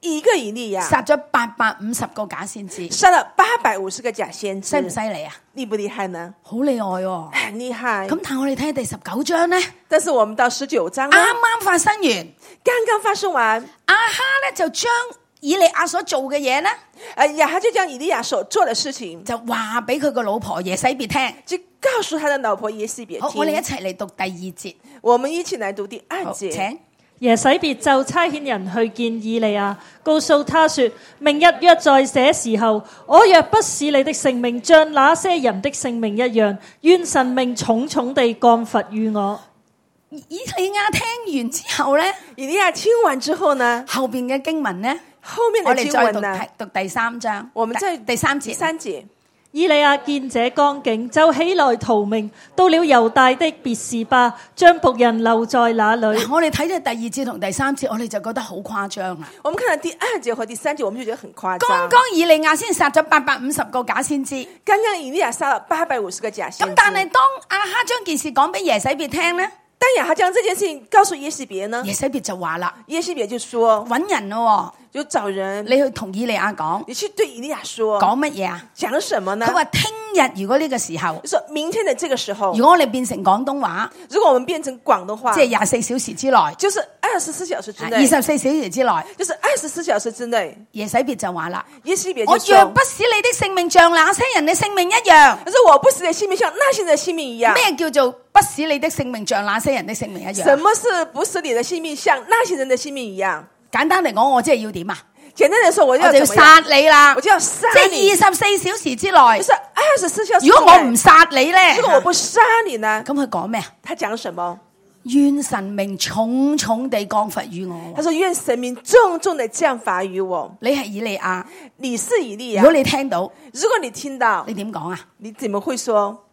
一個以利亞殺咗八百五十個假先知， 殺了八百五十個假先知， 犀唔犀利啊？ 厲不厲害呢？ 好厲害喎！ 很厲害。 咁但係我哋睇下第十九章咧， 但是我們到十九章呢， 啱啱發生完， 剛剛發生完， 亞哈咧就將以利亞所做嘅嘢咧， 呃，亞哈就將以利亞所做的事情就話俾佢個老婆耶洗別聽。 就告訴他的老婆耶洗別好， 聽。 我哋一齊嚟讀第二節。 我們一起來讀第二好， 節。 請。 耶洗別就差遣人去見以利亞，告訴他說：明日約在這時候，我若不使你的性命像那些人的性命一樣，願神命重重地降罰於我。 以利亞聽完之後咧， 以利亞聽完之後呢， 後邊嘅經文咧， 後面的經我哋再讀文呢， 讀第三章， 我們在第三節。 第三節。 以利亞見這光景，就起來逃命，到了猶大的別是巴，將僕人留在那裏。 嗱，我哋睇咗第二節同第三節，我哋就覺得好誇張啦。 我們看到第二節和第三節，我們就覺得很誇張。 剛剛以利亞先殺咗八百五十個假先知， 剛剛以利亞殺了八百五十個假先知。 咁但係當亞哈將件事講俾耶洗別聽咧， 當亞哈將這件事情告訴耶洗別呢， 耶洗別就話啦， 耶洗別就說揾人咯， 就找人， 你去同以利亞講， 你去對以利亞說， 講乜嘢啊？ 講什麼呢？ 佢話聽日如果呢個時候， 就說明天的這個時候， 如果我哋變成廣東話， 如果我們變成廣東話， 即係廿四小時之內， 就是二十四小時之內， 二十四小時之內， 就是二十四小時之內。 耶洗別就話啦， 耶洗別我就說， 若不使你的性命像那些人的性命一樣， 可是我不使你的性命像那些人的性命一樣。 咩叫做不使你的性命像那些人的性命一樣？ 什麼是不使你的性命像那些人的性命一樣？ 簡單嚟講，我即係要點啊？ 簡單嚟說，我我要就要殺你啦！ 我就要殺你， 即係二十四小時之內， 就是二十四小時。 如果我唔殺你咧， 如果我不殺你呢？ 咁佢講咩啊？ 他講什麼？ 願神命重重地降罰於我。 他說願神命重重地降罰於我。 你係以利亞， 你是以利亞。 如果你聽到， 如果你聽到， 你點講啊？ 你怎麼會說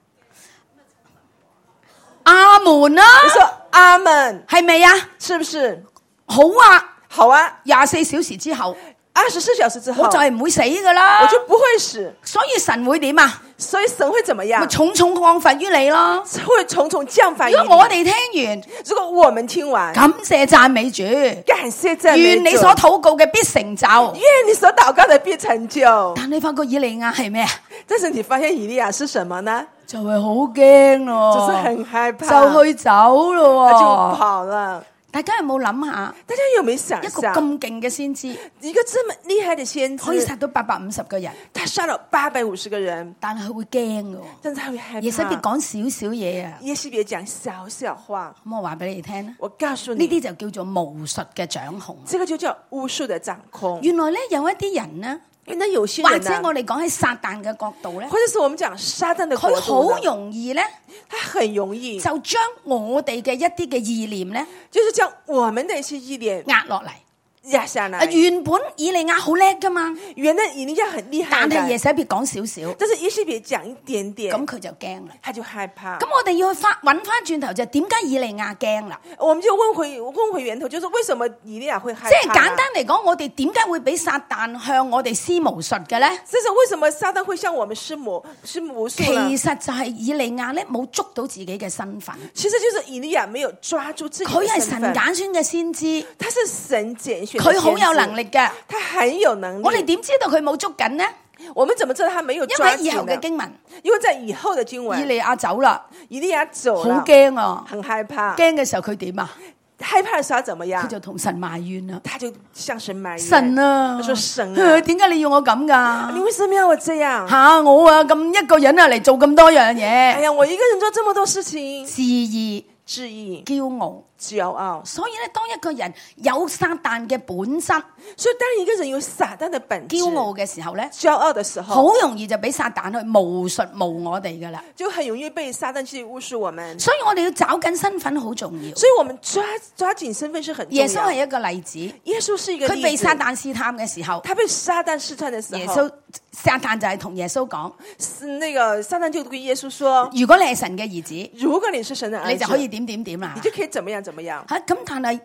阿門啊？ 你說阿門， 係咪啊？ 是不是？ 好啊， 好啊， 廿四小時之後， 二十四小時之後， 我就係唔會死噶啦， 我就不會死。 所以神會點啊？ 所以神會怎麼樣？ 咪重重降罰於你咯。 會重重降罰於你。 如果我哋聽完， 如果我們聽完， 感謝讚美主， 感謝讚美主， 願你所禱告嘅必成就。 願你所禱告的必成就。 但你發覺以利亞係咩啊？ 但是你發現以利亞是什麼呢？ 就係好驚咯， 就是很害怕， 就去走咯， 他就跑了。 大家有冇諗下？ 大家有沒有想一個象咁勁嘅先知， 一個這麼厲害的先知， 可以殺到八百五十個人， 他殺了八百五十個人， 但係佢會驚嘅。 但是他會害怕。 耶洗別講少少嘢啊， 耶洗別講小小話， 咁我話俾你聽啦。 我告訴你， 呢啲就叫做巫術嘅掌控。 這個就叫巫術的掌控。 原來咧有一啲人呢， 原來有些或人呢， 者我哋講喺撒旦嘅角度咧， 或者是我們講撒旦的角度呢， 佢好容易咧， 他很容易就將我哋嘅一啲嘅意念咧就是將我們的一些意念壓落嚟。 壓下來。 啊，原本以利亞好叻噶嘛， 原來以利亞很厲害但的， 係耶洗別講少少， 但是耶洗別講一點點， 咁佢就驚啦。 他就害怕。 咁我哋要去翻揾翻轉頭就點解以利亞驚啦？ 我們就問回問回源頭，就是為什麼以利亞會害怕？ 即係簡單嚟講，我哋點解會俾撒旦向我哋施巫術嘅咧？ 這是為什麼撒旦會向我們施魔施巫術呢？ 其實就係以利亞咧冇捉到自己嘅身份， 其實就是以利亞沒有抓住自己的佢係神身份。 揀選嘅先知， 他是神揀選的先知， 佢好有能力嘅。 他很有能力。 我哋點知道佢冇捉緊呢？ 我們怎麼知道他沒有因抓緊呢？ 為以後嘅經文， 因為在以後的經文， 以利亞走啦， 以利亞走好了， 驚啊！ 很害怕。 驚嘅時候佢點啊？ 害怕的時候怎麼樣？ 佢就同神埋怨啦。 他就向神埋怨。 神啊， 他說神啊， 點解你要我咁噶？ 你為什麼要我這樣？ 吓我啊，咁一個人啊嚟做咁多樣嘢， 哎呀，我一個人做這麼多事情， 自義、 質疑、 驕傲。 驕傲。 所以咧，當一個人有撒旦嘅本質、 所以當一個人有撒旦的本質、 驕傲嘅時候咧， 驕傲的時候， 好容易就俾撒旦去巫術巫我哋噶啦。 就很容易被撒旦去巫術我們。 所以我哋要找緊身份好重要。 所以我們抓抓緊身份是很重要。 耶穌係一個例子， 耶穌是一個例子。 佢被撒旦試探嘅時候， 他被撒旦試探的時候， 耶穌撒旦就係同耶穌講： 是那個撒旦就對耶穌說， 如果你係神嘅兒子， 如果你是神的兒子， 你就可以點點點啦。 你就可以怎麼樣怎麼樣。 吓咁，但係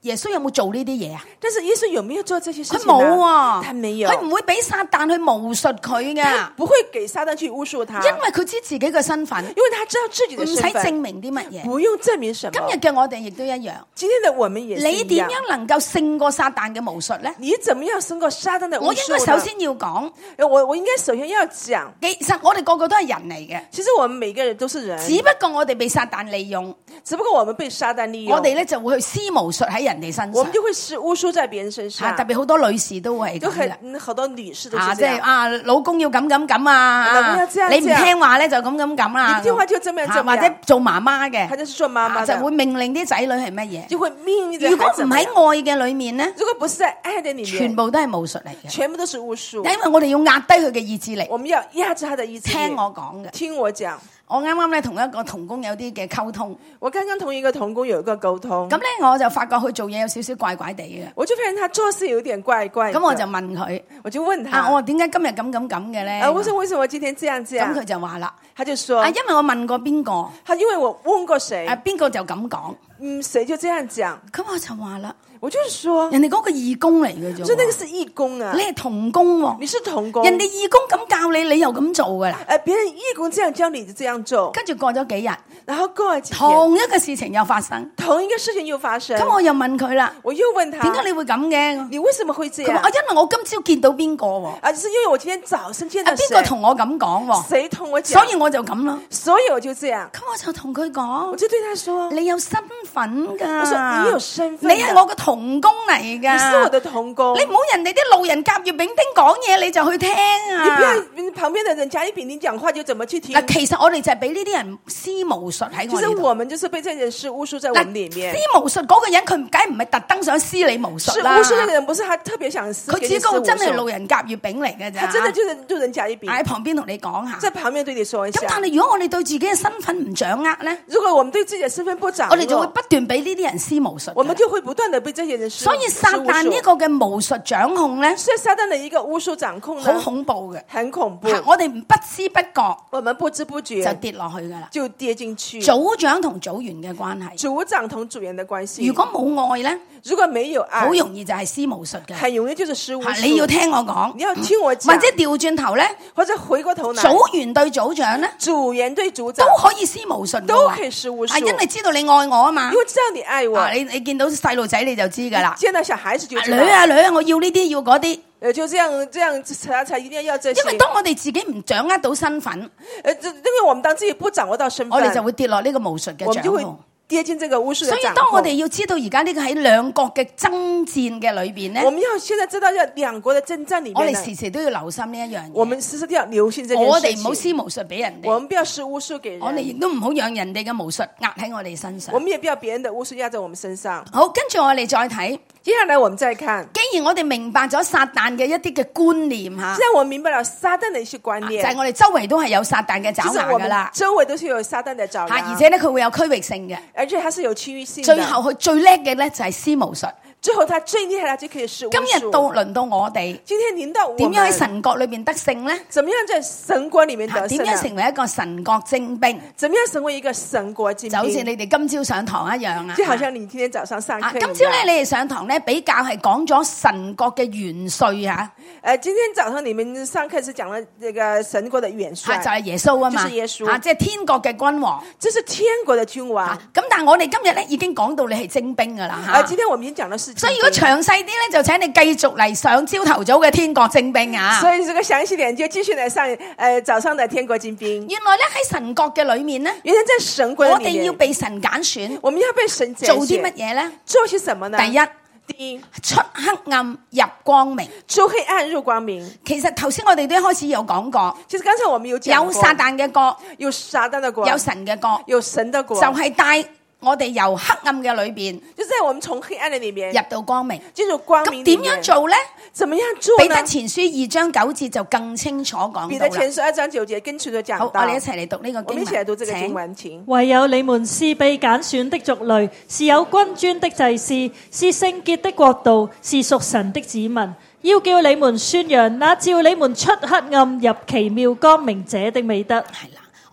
耶穌有冇做呢啲嘢啊？ 但是耶穌有沒有做這些事佢情呢？ 冇啊， 他沒有， 佢唔會俾撒旦去巫術佢噶， 不會給撒旦去巫術他， 因為佢知自己嘅身份， 因為他知道自己的唔使身份， 證明啲乜嘢。 不用證明什麼。 今日嘅我哋亦都一樣。 今天的我們也是一樣。 你點樣能夠勝過撒旦嘅巫術咧？ 你怎麼樣勝過撒旦的巫術呢？ 我應該首先要講， 我我應該首先要講， 其實我哋個個都係人嚟嘅， 其實我們每個人都是人， 只不過我哋被撒旦利用， 只不過我們被撒旦利用， 我哋咧就會去施巫術喺人哋身上， 我們就會施巫術在別人身上。 啊、特別好多女士都會係就咁嘅。 很好多女士都是啊， 這樣。 即係啊，老公要咁咁咁啊， 老公要這樣你唔這樣聽話咧就咁咁咁啦， 你不聽話就這麼樣啊這麼樣或者做媽媽嘅， 他就是做媽媽啊的， 就會命令啲仔女係乜嘢？ 就會命令如果唔喺愛嘅裏面咧， 如果不是在愛的裏面， 全部都係巫術嚟嘅， 全部都是巫術。 因為我哋要壓低佢嘅意志力。 我們要壓制他的意志力。 聽我講嘅， 聽我講。 我啱啱咧同一個同工有啲嘅溝通， 我剛剛同一個同工有一個溝通， 咁咧我就發覺佢做嘢有少少怪怪地嘅， 我就發現他做事有點怪怪的。 咁我就問佢， 我就問他， 啊，我話點解今日咁咁咁嘅咧？ 啊，我說為什麼今天這樣這樣？ 咁佢就話啦， 他就說， 啊，因為我問過邊個， 他因為我問過誰， 啊，邊個就咁講， 嗯，誰就這樣講， 咁我就話啦。 我就是說， 人哋嗰個義工嚟嘅啫， 所以那個是義工啊， 你係童工喎， 你是童工， 人哋義工咁教你，你又咁做噶啦。 誒，別人義工這樣教你就這樣做， 跟住過咗幾日， 然後過了幾天， 同一個事情又發生， 同一個事情又發生， 咁我又問佢啦， 我又問他， 點解你會咁嘅？ 你為什麼會這樣？ 佢話啊，因為我今朝見到邊個喎， 啊，就是因為我今天早上見到啊邊個同我咁講喎， 誰同我講， 所以我就咁咯， 所以我就這樣， 咁我就同佢我講， 就對他說， 你有身份噶， 我說你有身份， 你係我嘅童工嚟噶， 你是我的童工， 你唔好人哋啲路人甲乙丙丁講嘢你就去聽啊， 你不要旁邊的人甲乙丙丁講話就怎麼去聽。 嗱，其實我哋就係俾呢啲人施巫術喺其實我哋度。 我們就是被這人施巫術在我們裏面。 施巫術嗰個人佢梗唔係特登想施你巫術施巫啦， 術那個人不是他特別想施， 佢只不過真係路人甲乙丙嚟嘅咋， 他真的就是路人甲乙丙。 喺旁邊同你講下。 在旁邊對你說一下。 咁但係如果我哋對自己嘅身份唔掌握咧， 如果我們對自己的身份不掌握， 我哋就會不斷俾呢啲人施巫術。 我們就會不斷地被這些人施。 所以撒旦呢個嘅巫術掌控咧， 所以撒旦的一個巫術掌控好恐怖嘅， 很恐怖。 我哋不知不覺， 我們不知不覺就跌落去噶啦， 就跌進去。 組長同組員嘅關係， 組長同組員的關係， 如果冇愛咧， 如果沒有愛， 好容易就係施巫術嘅， 很容易就是施巫術。 你要聽我講， 你要聽我講， 或者調轉頭咧， 或者回過頭來， 組員對組長咧， 組員對組長都可以施巫術， 都可以施巫術， 啊，因為知道你愛我啊嘛， 因為知道你愛我， 啊、你你見到細路仔你就知噶啦， 見到小孩子就知道， 女啊女啊，我要呢啲要嗰啲， 誒，就這樣這樣才才一定要這些， 因為當我哋自己唔掌握到身份， 誒，因為我們當自己不掌握到身份， 我哋就會跌落呢個巫術嘅掌控。 跌進這個巫術的掌控。 所以當我哋要知道而家呢個喺兩國嘅爭戰嘅裏邊咧， 我們要現在知道要兩國的征戰裏面， 我哋時時都要留心呢一樣嘢。 我們時時都要留心這件事情。 我哋唔好施巫術俾人哋， 我們不要施巫術給人。 我哋亦都唔好讓人哋嘅巫術壓喺我哋身上。 我們也不要別人的巫術壓在我們身上。 好，跟住我哋再睇， 接下來我們再看。 既然我哋明白咗撒旦嘅一啲嘅觀念吓， 既然我明白了撒旦的一些觀念， 就係我哋周圍都係有撒旦嘅爪牙噶啦， 周圍都是有撒旦的爪牙， 而且咧佢會有區域性嘅， 而且它是有區域性。 最後佢最叻嘅咧就係施巫術。 最後他最厲害啦，就可以施巫術。 今日到輪到我哋， 今天輪到我點樣喺神國裏邊得勝咧？ 怎麼樣在神國裏面得勝？ 點樣成為一個神國精兵？ 怎麼樣成為一個神國精兵？ 就好似你哋今朝上堂一樣啊！ 就好像你今天早上上課。 今朝咧，你哋上堂咧比較係講咗神國嘅元帥嚇。 誒，今天早上你們上課是講了這個神國的元帥， 就係耶穌啊嘛， 就是耶穌啊，即係天國嘅君王， 這是天國的君王。 咁但係我哋今日咧已經講到你係精兵噶啦嚇。 啊，今天我們已經講的是， 所以如果詳細啲咧，就請你繼續嚟上朝頭早嘅天國精兵啊。 所以這個詳細點就繼續嚟上誒早上的天國精兵。 原來咧喺神國嘅裏面咧， 原來在神國裏面， 我哋要被神揀選， 我們要被神揀選， 做啲乜嘢咧？ 做些什麼呢？ 第一。 第一， 出黑暗入光明， 出黑暗入光明。 其實頭先我哋都一開始有講過， 其實剛才我們有講過， 有撒旦嘅國， 有撒旦的國， 有神嘅國， 有神的國， 就係帶我哋由黑暗嘅裏邊， 就在我們從黑暗的裏面入到光明， 進入光明。 咁點樣做咧？ 怎麼樣做呢？ 彼得前書二章九節就更清楚講到啦。 彼得前書二章九節更清楚講到。 好，我哋一齊嚟讀呢個經文。 我們一起來讀這個經文，請。 唯有你們是被揀選的族類，是有君尊的祭司，是聖潔的國度，是屬神的子民。要叫你們宣揚那召你們出黑暗入奇妙光明者的美德。 係啦。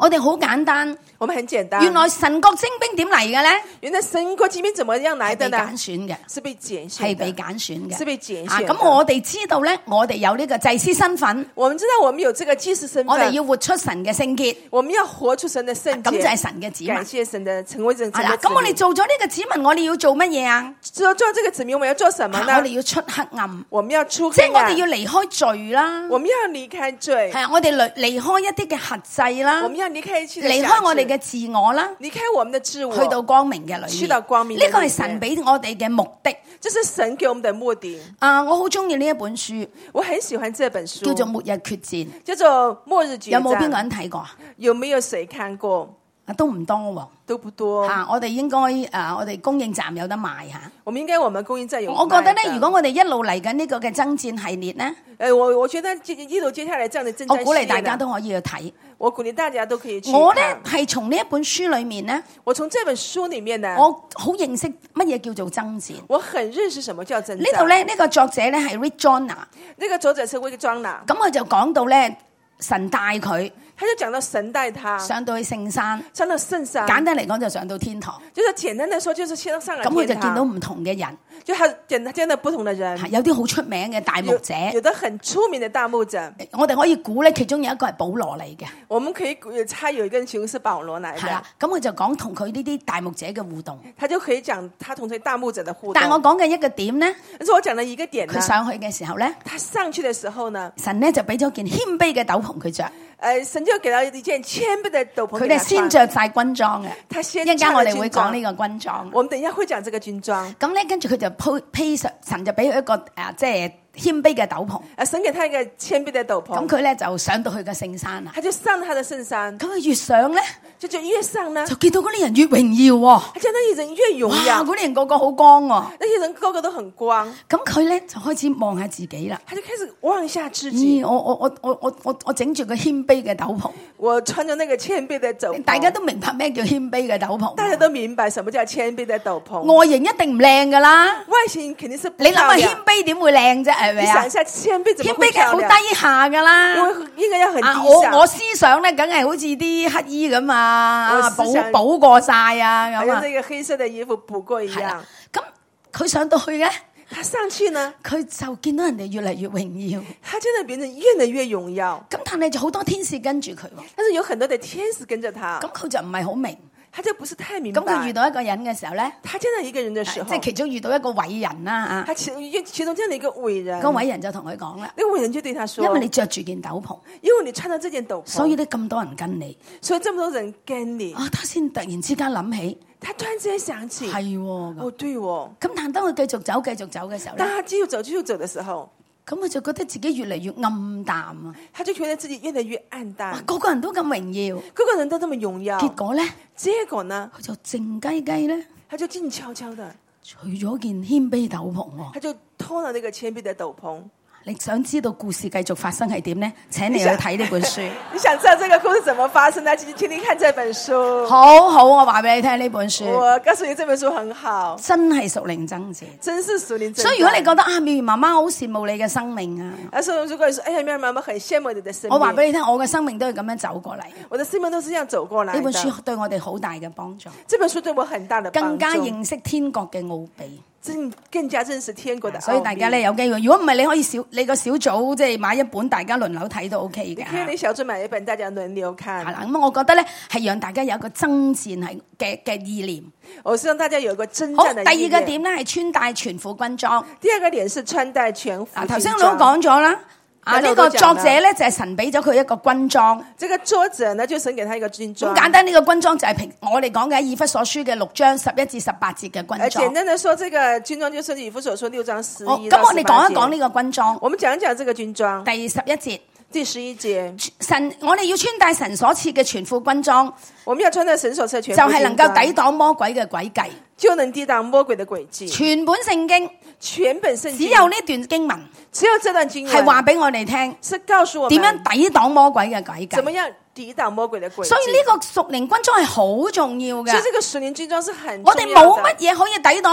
我哋好簡單， 我們很簡單。 原來神國精兵點嚟嘅咧？ 原來神國精兵怎麼樣來的呢？ 係被揀選嘅， 是被揀選， 係被揀選嘅， 是被揀啊！ 選。 咁我哋知道咧，我哋有呢個祭司身份， 我們知道我們有這個祭司身份， 我哋要活出神嘅聖潔， 我們要活出神的聖潔， 咁就係神嘅子民。 感謝神的成為神係啦，咁我哋做咗呢個子民，我哋要做乜嘢啊？ 做做這個子民，我們要做什麼呢？ 我哋要出黑暗， 我們要出即係黑暗， 我哋要離開罪啦。 我們要離開罪， 係啊，我哋離離開一啲嘅轄制啦， 我們要離開一切的離開我哋嘅自我啦， 離開我們的自我， 去到光明嘅裏面， 去到光明嘅裏面。 呢個係神俾我哋嘅目的， 這是神給我們的目的。 啊，我好中意呢一本書， 我很喜歡這本書， 叫做《末日決戰》， 叫做《末日決戰》。 有冇邊個人睇過啊？ 有沒有誰看過？ 啊，都唔多喎， 都不多。 吓、啊，我哋應該誒、啊，我哋供應站有得賣吓。 我們應該我們供應站有。 我覺得咧，如果我哋一路嚟緊呢個嘅爭戰系列咧， 誒，我我覺得一路接下來這樣的爭戰系列， 我鼓勵大家都可以去睇。 我鼓勵大家都可以去。 我咧係從呢一本書裏面咧， 我從這本書裏面呢， 我好認識乜嘢叫做爭戰。 我很認識什麼叫爭戰。 呢度咧呢、這個作者咧係 Rick Joyner， 呢個作者是 Rick Joyner。 咁佢就講到咧，神帶佢。 他就講到神帶他上到去聖山， 上到聖山， 簡單嚟講就上到天堂。 就是簡單的說，就是先上了天堂。 咁佢就見到唔同嘅人， 就係簡單見到不同的人， 有啲好出名嘅大牧者， 有的很出名的大牧者。 我哋可以估咧，其中有一個係保羅嚟嘅。 我們可以猜有一個人其實是保羅嚟嘅。係啦， 咁佢就講同佢呢啲大牧者嘅互動， 他就可以講他同這大牧者的互動。 但係我講嘅一個點咧， 但是我講嘅一個點， 佢上去嘅時候咧， 他上去嘅時候呢， 神咧就俾咗件謙卑嘅斗篷佢着。 誒，神就給到一件謙卑的斗篷。 佢哋先着晒軍裝嘅， 他先一陣間我哋會講呢個軍裝。 我們等一下會講這個軍裝。 咁咧，跟住佢就披披上，神就俾佢一個誒，即係謙卑嘅斗篷。 啊，神給他一個謙卑的斗篷。 咁佢咧就上到去個聖山啦。 他就上他的聖山。 咁佢越上咧， 就就越上呢， 就見到嗰啲人越榮耀喎。 他見到啲人越榮耀。 哇！嗰啲人個個好光喎。 那些人個個都很光。 咁佢咧就開始望下自己啦。 他就開始望下自己。 咦！我我我我我我我整住個謙卑嘅斗篷。 我穿着那個謙卑的斗篷。 大家都明白咩叫謙卑嘅斗篷。 大家都明白什麼叫謙卑的斗篷。 外形一定唔靚噶啦。 外形肯定是不。 你諗下謙卑點會靚啫？係咪啊？ 你想一下謙卑怎麼會謙卑嘅好低下噶啦。 因為應該要很低下。 我我思想咧，梗係好似啲乞衣咁啊，補補過晒啊咁啊。 好像呢個黑色的衣服補過一樣。 咁佢上到去咧， 他上去呢， 佢就見到人哋越嚟越榮耀。 他真的變成越嚟越榮耀。 咁但係就好多天使跟住佢， 但是有很多的天使跟着他。 咁佢就唔係好明。 他就不是太明白。 咁佢遇到一個人嘅時候咧， 他見到一個人嘅時候， 即係其中遇到一個偉人啦啊！ 他其其中這樣的一個偉人， 個偉人就同佢講啦， 那個偉人就對他說：， 因為你着住件斗篷， 因為你穿到這件斗篷， 所以咧咁多人跟你， 所以這麼多人跟你。 啊，他先突然之間諗起， 他突然之間想起， 係喎， 哦對喎。 咁但當佢繼續走繼續走嘅時候咧， 當他繼續走繼續走嘅時候。 咁佢就覺得自己越嚟越暗淡啊！ 他就覺得自己越嚟越暗淡。 個個人都咁榮耀， 個個人都這麼榮耀。 結果咧， 結果呢， 佢就靜雞雞咧， 他就靜悄悄的， 除咗件謙卑斗篷， 他就脫了那個謙卑的斗篷。 你想知道故事繼續發生係點呢？請你去睇呢本書。 你想知道這個故事怎麼發生呢？請聽聽看這本書。 好好，我話俾你聽呢本書。 我告訴你，這本書很好， 真係屬靈爭戰， 真是屬靈爭戰。 所以如果你覺得啊，妙如媽媽好羨慕你嘅生命啊， 啊，所以如果你說，哎呀，妙如媽媽很羨慕你的生命， 我話俾你聽，我嘅生命都係咁樣走過嚟， 我的生命都是這樣走過來。 呢本書對我哋好大嘅幫助， 這本書對我很大的幫助， 更加認識天國嘅奧秘。 真更加認識天國的奧秘， 所以大家咧有機會，如果唔係你可以小你個小組即係買一本，大家輪流睇都 OK 嘅。 可以你小組買一本，大家輪流看。 係啦，咁我覺得咧係讓大家有一個爭戰係嘅嘅意念。 我希望大家有一個征好， 戰的意念。 第二個點咧係穿戴全副軍裝。 第二個點是穿戴全副軍裝。 頭先我都講咗啦。啊！呢、這個作者咧就係、是、神俾咗佢一個軍裝。 這個作者呢就神給他一個軍裝。 咁簡單，呢個軍裝就係平我哋講嘅以弗所書嘅六章十一至十八節嘅軍裝。 簡單的說，這個軍裝就是以弗所書六章十一到十八節。 咁我哋講一講呢個軍裝。 我們講一講這個軍裝。 第十一節， 第十一節， 神我哋要穿戴神所賜嘅全副軍裝。 我們要穿戴神所賜嘅全副軍裝， 就係、是、能夠抵擋魔鬼嘅詭計， 就能抵擋魔鬼嘅詭計。 全本聖經， 全本聖經只有呢段經文， 只有這段經文係話俾我哋聽， 是告訴我們點樣抵擋魔鬼嘅詭計， 怎麼樣抵擋魔鬼嘅詭計。 所以呢個屬靈軍裝係好重要嘅。 所以這個屬靈軍裝是很重要的。 我哋冇乜嘢可以抵擋到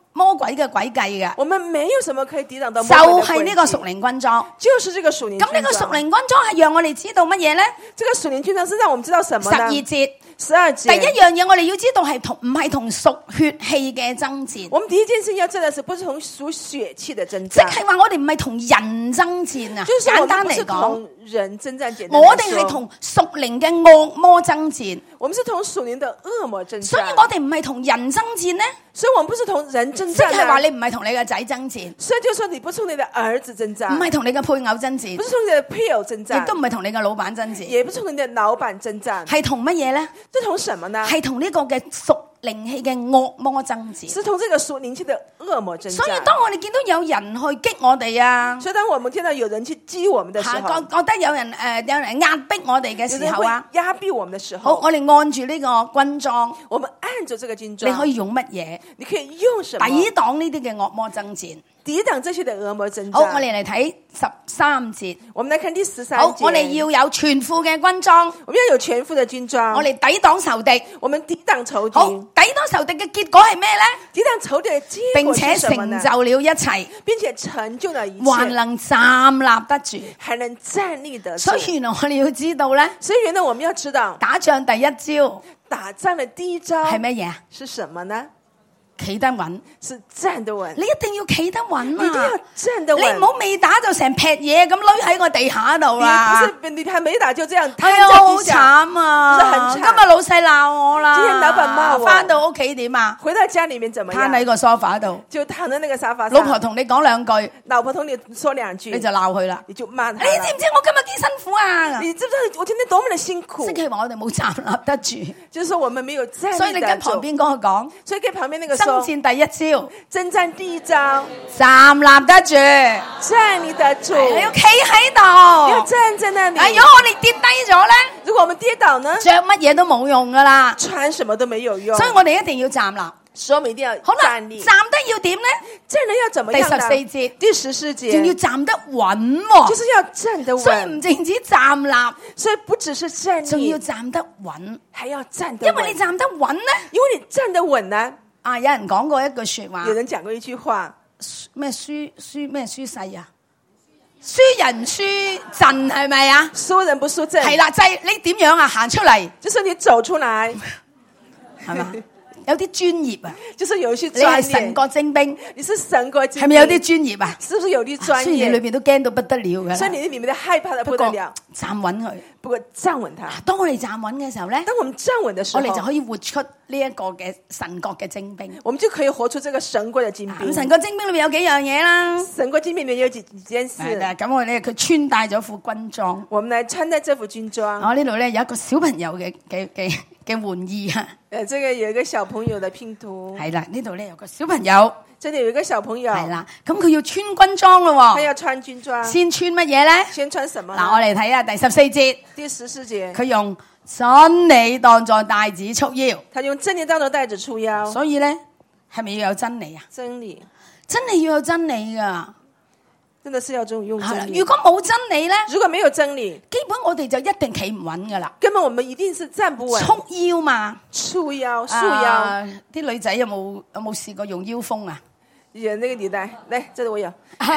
魔鬼嘅詭計嘅， 我們沒有什麼可以抵擋到就魔鬼的係呢個屬詭計， 靈軍裝。 就是這個屬靈軍裝。 咁呢個屬靈軍裝係讓我哋知道乜嘢咧？ 這個屬靈軍裝是讓我們知道什麼呢？ 十二節。 十二節， 第一樣嘢我哋要知道係同唔係同屬血氣嘅爭戰， 我們第一件事要知道是不是同屬血氣的爭即戰， 係話我哋唔係同人爭戰啊。 就是我簡單們不是嚟講， 同人爭戰，簡單我來說哋係同屬靈嘅惡魔爭戰， 我們是同屬靈的惡魔爭所以戰， 我哋唔係同人爭戰呢， 所以我們不是同人爭即係戰啊， 話你唔係同你嘅仔爭戰， 所以就說你不是同你的兒子爭唔戰， 係同你嘅配偶爭戰， 不是同你的配偶爭亦都戰， 唔係同你嘅老闆爭戰， 也不是同你的老闆爭戰， 係同乜嘢呢？ 是同什麼呢？ 係同呢個嘅屬靈氣嘅惡魔爭戰。 是同這個屬靈氣的惡魔爭戰。 所以當我哋見到有人去激我哋啊， 所以當我們見到有人去激我們的時嚇候， 覺覺得有人誒、呃、有人壓迫我哋嘅有人會時候啊， 壓迫我們的時好， 候， 我哋按住呢個軍裝， 我們按着這個軍裝， 你可以用乜嘢你可以用什麼抵擋呢啲嘅惡魔爭戰？ 抵擋這些的惡魔爭戰？ 好，我哋嚟睇十三節。 我們來看第十三好， 節。 我哋要有全副嘅軍裝， 我們要有全副的軍裝， 我哋抵擋仇敵。 我們抵擋仇敵。 好，抵擋仇敵嘅結果係咩咧？ 抵擋仇敵的結並果且成是什麼呢？ 就了一切， 並且成就了一切， 還能站立得住。 還能站立得住。 所以原來我哋要知道咧， 所以原來我們要知道， 打仗第一招打仗的第一招係乜嘢啊？ 是什麼呢？ 企得穩， 是站得穩。 你一定要企得穩你一定要啊！ 站得穩。 你唔好未打就成劈嘢咁攏喺個地下度你啦。 不是你還沒打就這樣係啊， 攤在好地下。 慘啊！ 真係很慘今日老細鬧我啦。 今天老闆罵我翻到屋企點啊？ 回到家裏面怎麼樣？ 攤喺個 sofa 度， 就躺在那個沙發上。 老婆同你講兩句， 老婆同你說兩句， 你就鬧佢啦。 你就罵他你了。 知唔知我今日幾辛苦啊？ 你知不知道我今天多麼的辛苦？ 即係話我哋冇站立得住， 就是說我們沒有站立所以你跟得住旁邊嗰個講， 所以跟旁邊那個爭說， 戰第一招， 征戰第一招， 站立得住， 站立得住， 你要企喺要度。 站在那裏。 啊，如果我哋跌低咗咧， 如果我們跌倒呢， 着乜嘢都冇用噶啦。 穿什麼都沒有用。 所以我哋一定要站立。 所以我們一定要好啦， 站立。 站得要點咧？ 站得要怎麼第樣呢？ 十四節， 第十四節， 仲要站得穩喎， 就是要站得所以穩。 唔淨止站立， 所以不只是站仲要立， 站得穩。 還要站得穩。 因為你站得穩咧， 因為你站得穩呢。 啊，有人講過一句說話， 有人講過一句話， 咩輸輸咩輸勢啊？輸人輸陣係咪啊？ 輸人不輸陣。 係啦，就係你點樣啊？行出嚟就是你走出來， 係嘛？有啲專業啊， 就是有一些你專業。 係神國精兵， 你是神國精兵， 係咪有啲專業啊？ 是不是有啲專雖然你裏業？ 邊都驚到不得了噶啦， 所以你裏面的害怕的不不過得了。 站穩佢。 不過站穩它。 當我哋站穩嘅時候咧， 當我們站穩的時候， 我哋就可以活出呢一個嘅神國嘅精兵。 我們就可以活出這個神國的精兵。 咁神國精兵裏面有幾樣嘢啦。 神國精兵裏面有幾幾件事。 係啦，咁我哋佢穿戴咗副軍裝。 我們來穿戴這副軍裝。 我呢度咧有一個小朋友嘅嘅嘅嘅玩意啊。 誒，這個有一個小朋友的拼圖。 係啦，呢度咧有個小朋友。 這裏有一個小朋友。 係啦，咁佢要穿軍裝咯喎。 他要穿軍裝。 先穿乜嘢咧？ 先穿什麼？ 嗱，我嚟睇下第十四節。 第十四節。 佢用真理當作帶子束腰。 他用真理當作帶子束腰。 所以咧，係咪要有真理啊？ 真理。 真理要有真理噶。 真的是要用用真理。 如果冇真理咧， 如果沒有真理， 基本我哋就一定企唔穩噶啦。 根本我們一定是站不穩。 束腰嘛， 束腰，束腰。 啲、啊、女仔有冇有冇試過用腰封啊？ 有那個年代，來，這裏我有。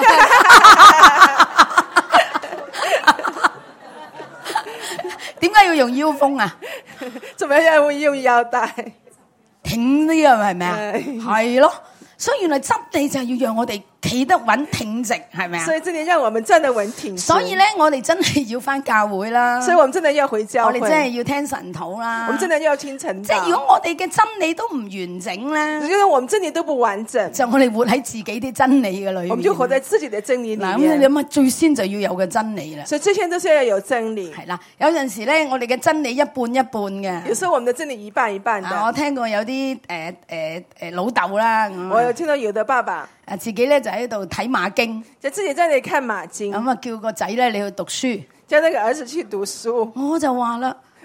點解要用腰封啊？ 怎麼樣要用腰帶？ 挺啲啊，係咪啊？係咯，所以原來真理就係要讓我哋企得穩挺直，係咪啊？ 所以真係讓我們站得穩挺直。 所以咧，我哋真係要返教會啦。 所以我們真的要回教會。 我哋真係要聽神禱啦。 我們真的要聽神禱。 即係如果我哋嘅真理都唔完整咧， 因為我們真理都不完整， 就我哋活喺自己啲真理嘅裏面。 我們就活在自己的真理裏面。 嗱，咁你諗下，最先就要有個真理啦。 所以之前都是要有真理。 係啦，有陣時咧，我哋嘅真理一半一半嘅。 有時候我們的真理一半一半的。 啊、我聽過有啲誒誒誒老豆啦， 我有聽到有的爸爸。 誒自己咧就喺度睇馬經， 就自己在那裡看馬經， 咁啊叫個仔咧你去讀書， 叫那個兒子去讀書。 我就話啦，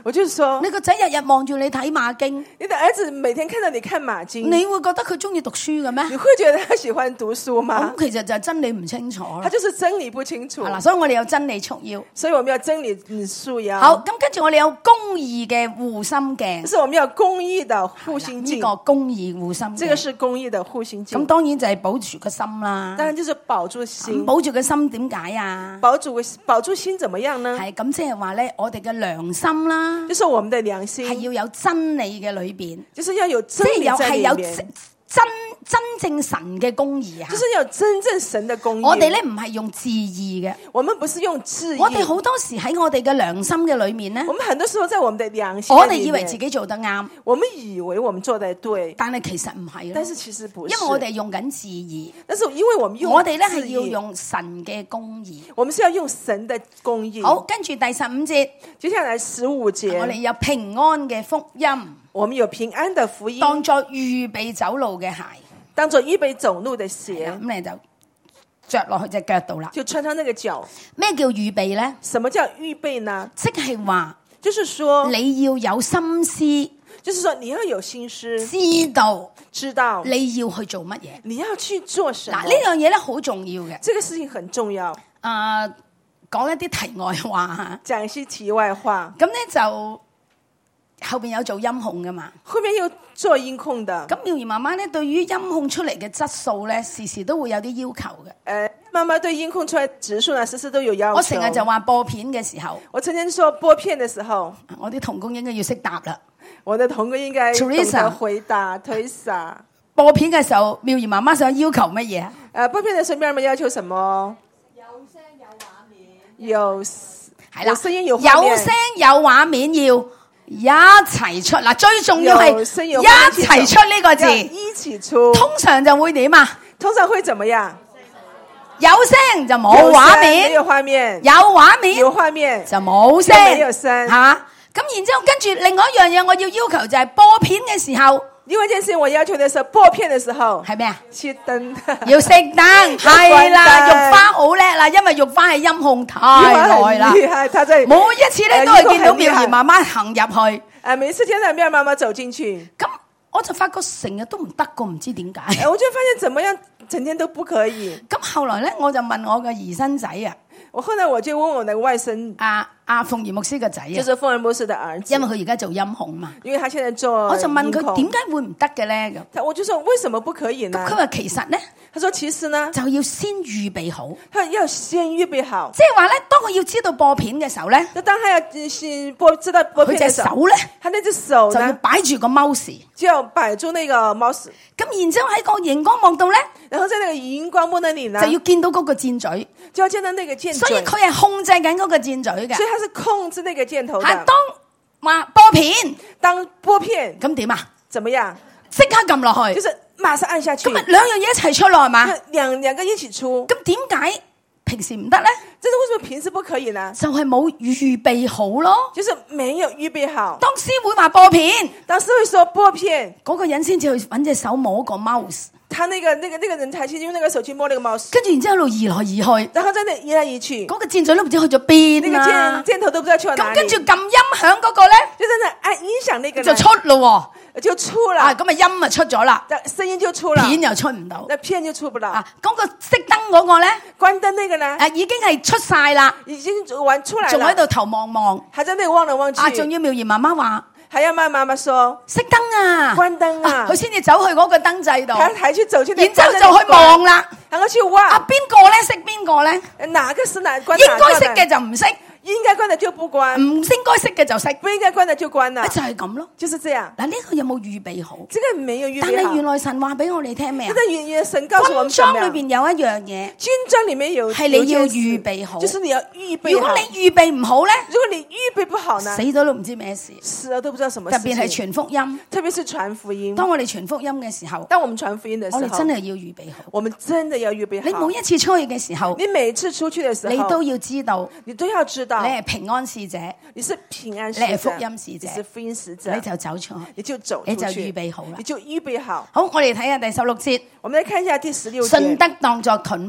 我就是說， 你個仔日日望住你睇馬經， 你的兒子每天看到你看馬經， 你會覺得佢中意讀書嘅咩？ 你會覺得他喜歡讀書嗎？ 咁其實就係真理唔清楚啦。 他就是真理不清楚。 係啦，所以我哋有真理束腰。 所以我們要真理束腰。 好，咁跟住我哋有公義嘅護心鏡。 就是我們要公義的護心鏡。 呢個公義護心鏡， 這個是公義的護心鏡。 咁當然就係保住個心啦。 當然就是保住心。 保住個心點解啊？ 保住保住心怎麼樣呢？ 係咁即係話咧，我哋嘅良心啦， 就是我們的良心係要有真理嘅裏邊， 就是要有真理在裏面。 真真正神嘅公義啊！ 就是有真正神的公義。 我哋咧唔係用自義嘅， 我們不是用自義。 我哋好多時喺我哋嘅良心嘅裏面咧， 我們很多時候在我們的良心， 我哋以為自己做得啱， 我們以為我們做得對， 但係其實唔係。 但是其實不是， 因為我哋用緊自義， 但是因為我們用我哋咧係要用神嘅公義， 我們是要用神的公義。 好，跟住第十五節， 接下來十五節， 我哋有平安嘅福音， 我們有平安的福音， 當作預備走路嘅鞋。 當做預備走路的鞋， 咁你就着落去隻腳度啦。 就穿上那個腳。 咩叫預備咧？ 什麼叫預備呢？ 即係話， 就是說你要有心思， 就是說你要有心思， 知道知道你要去做乜嘢， 你要去做什麼。 嗱，呢樣嘢咧好重要嘅。 這個事情很重要。 啊，講一啲題外話嚇，講一些題外話。 咁咧就。後邊有做音控噶嘛？ 後面有做音控的。 咁妙兒媽媽咧，對於音控出嚟嘅質素咧，時時都會有啲要求嘅。誒、 呃，媽媽對音控出嚟質素呢，時時都有要求。 我成日就話播片嘅時候， 我曾經說播片嘅時候， 我啲同工應該要識答啦。 我的同工應該懂得回答。Teresa， 播片嘅時候，妙兒媽媽想要求乜嘢？誒、 呃，播片嘅時候，妙兒媽媽要求什麼？有聲有畫面。有係啦，有聲音有畫面。有聲有畫面要。一齊出嗱，最重要係一齊出呢個字，一起出。通常就會點啊？通常會怎麼樣？有聲就冇畫面，有畫面；有畫面，有畫面就冇聲，沒有聲，係嘛？咁然之後跟住另外一樣嘢，我要要求就係播片嘅時候。另外一件事我要求的時候，播片的時候係咩啊？熄燈，要熄燈，係啦。玉花好叻啦，因為玉花係音控太耐啦，每一次咧都係見到妙兒媽媽行入去，誒，每一次見到妙兒媽媽走進去，咁我就發覺成日都唔得個，唔知點解。我就發現怎麼樣，整天都不可以。咁後來咧，我就問我個兒孫仔啊，我後來我就問我那個外甥啊。阿鳳儀牧師個仔啊，就是鳳儀牧師的兒子，因為佢而家做音控嘛，因為他現在做，我就問佢點解會唔得嘅咧？咁，我就說為什麼不可以呢？佢話其實咧，他說其實呢，就要先預備好，他要先預備好，即係話咧，當我要知道播片嘅時候咧，就當他要先播知道播片嘅時候，佢隻手咧，他那隻手就要擺住個 mouse，就要擺住那個 mouse，咁然之後喺個熒光幕度咧，然後在那個熒光幕那裏呢，就要見到嗰個箭嘴，就要見到那個箭嘴，所以佢係控制緊嗰個箭嘴嘅。他是控制那個箭頭的。係當話播片，當播片咁點啊？怎麼樣？即刻撳落去，就是馬上按下去。咁啊，兩樣嘢一齊出咯，係嘛？兩兩個一起出。咁點解平時唔得咧？即係為什麼平時不可以呢？就係冇預備好咯，就是沒有預備好。當師會話播片，當師會說播片，嗰個人先至去揾隻手摸個 mouse。他那個、那個、那個人才去用那個手去摸那個 mouse，跟住然之後一路移來移去，然後在那移來移去，嗰個箭嘴都唔知去咗邊啦，那個箭箭頭都不知道去咗哪裡。咁跟住撳音響嗰個咧，就在那按音響那個就出咯，就出啦。咁啊音啊出咗啦，聲音就出啦，片又出唔到，那片就出不到。啊，嗰個熄燈嗰個咧，關燈那個呢，啊已經係出晒啦，已經玩出來了，仲喺度頭望望，還在那望來望去。啊，仲要妙言媽媽話。係啊，媽媽媽說熄燈啊，關燈啊，佢先至走去嗰個燈掣度，睇去走去，然之後就去望啦，行過去哇，啊邊個咧熄邊個咧？哪個是哪關？應該熄嘅就唔熄，應該關嘅就不關，唔應該熄嘅就熄，不應該關嘅就關啦，就係咁咯，就是這樣。嗱，呢個有冇預備好？這個沒有預備好。但係原來神話俾我哋聽咩啊？原來神告訴我們，軍裝裏邊有一樣嘢，軍裝裏面有係你要預備好，就是你要預備好。如果你預備唔好咧，如果你預備不好呢，死咗都唔知咩事，死咗都不知道什麼事。特別係傳福音，特別是傳福音。當我哋傳福音嘅時候，當我們傳福音嘅時候，我哋真係要預備好。我們真的要預備好。你每一次出去嘅時候，你每次出去嘅時候，你都要知道，你都要知道，你係平安使者，你是平安使者，你係福音使者，你是福音使者，你就走出去，你就走出去，你就預備好啦，你就預備好。好，我哋睇下第十六節，我們來看一下第十六節，信德當作盾牌。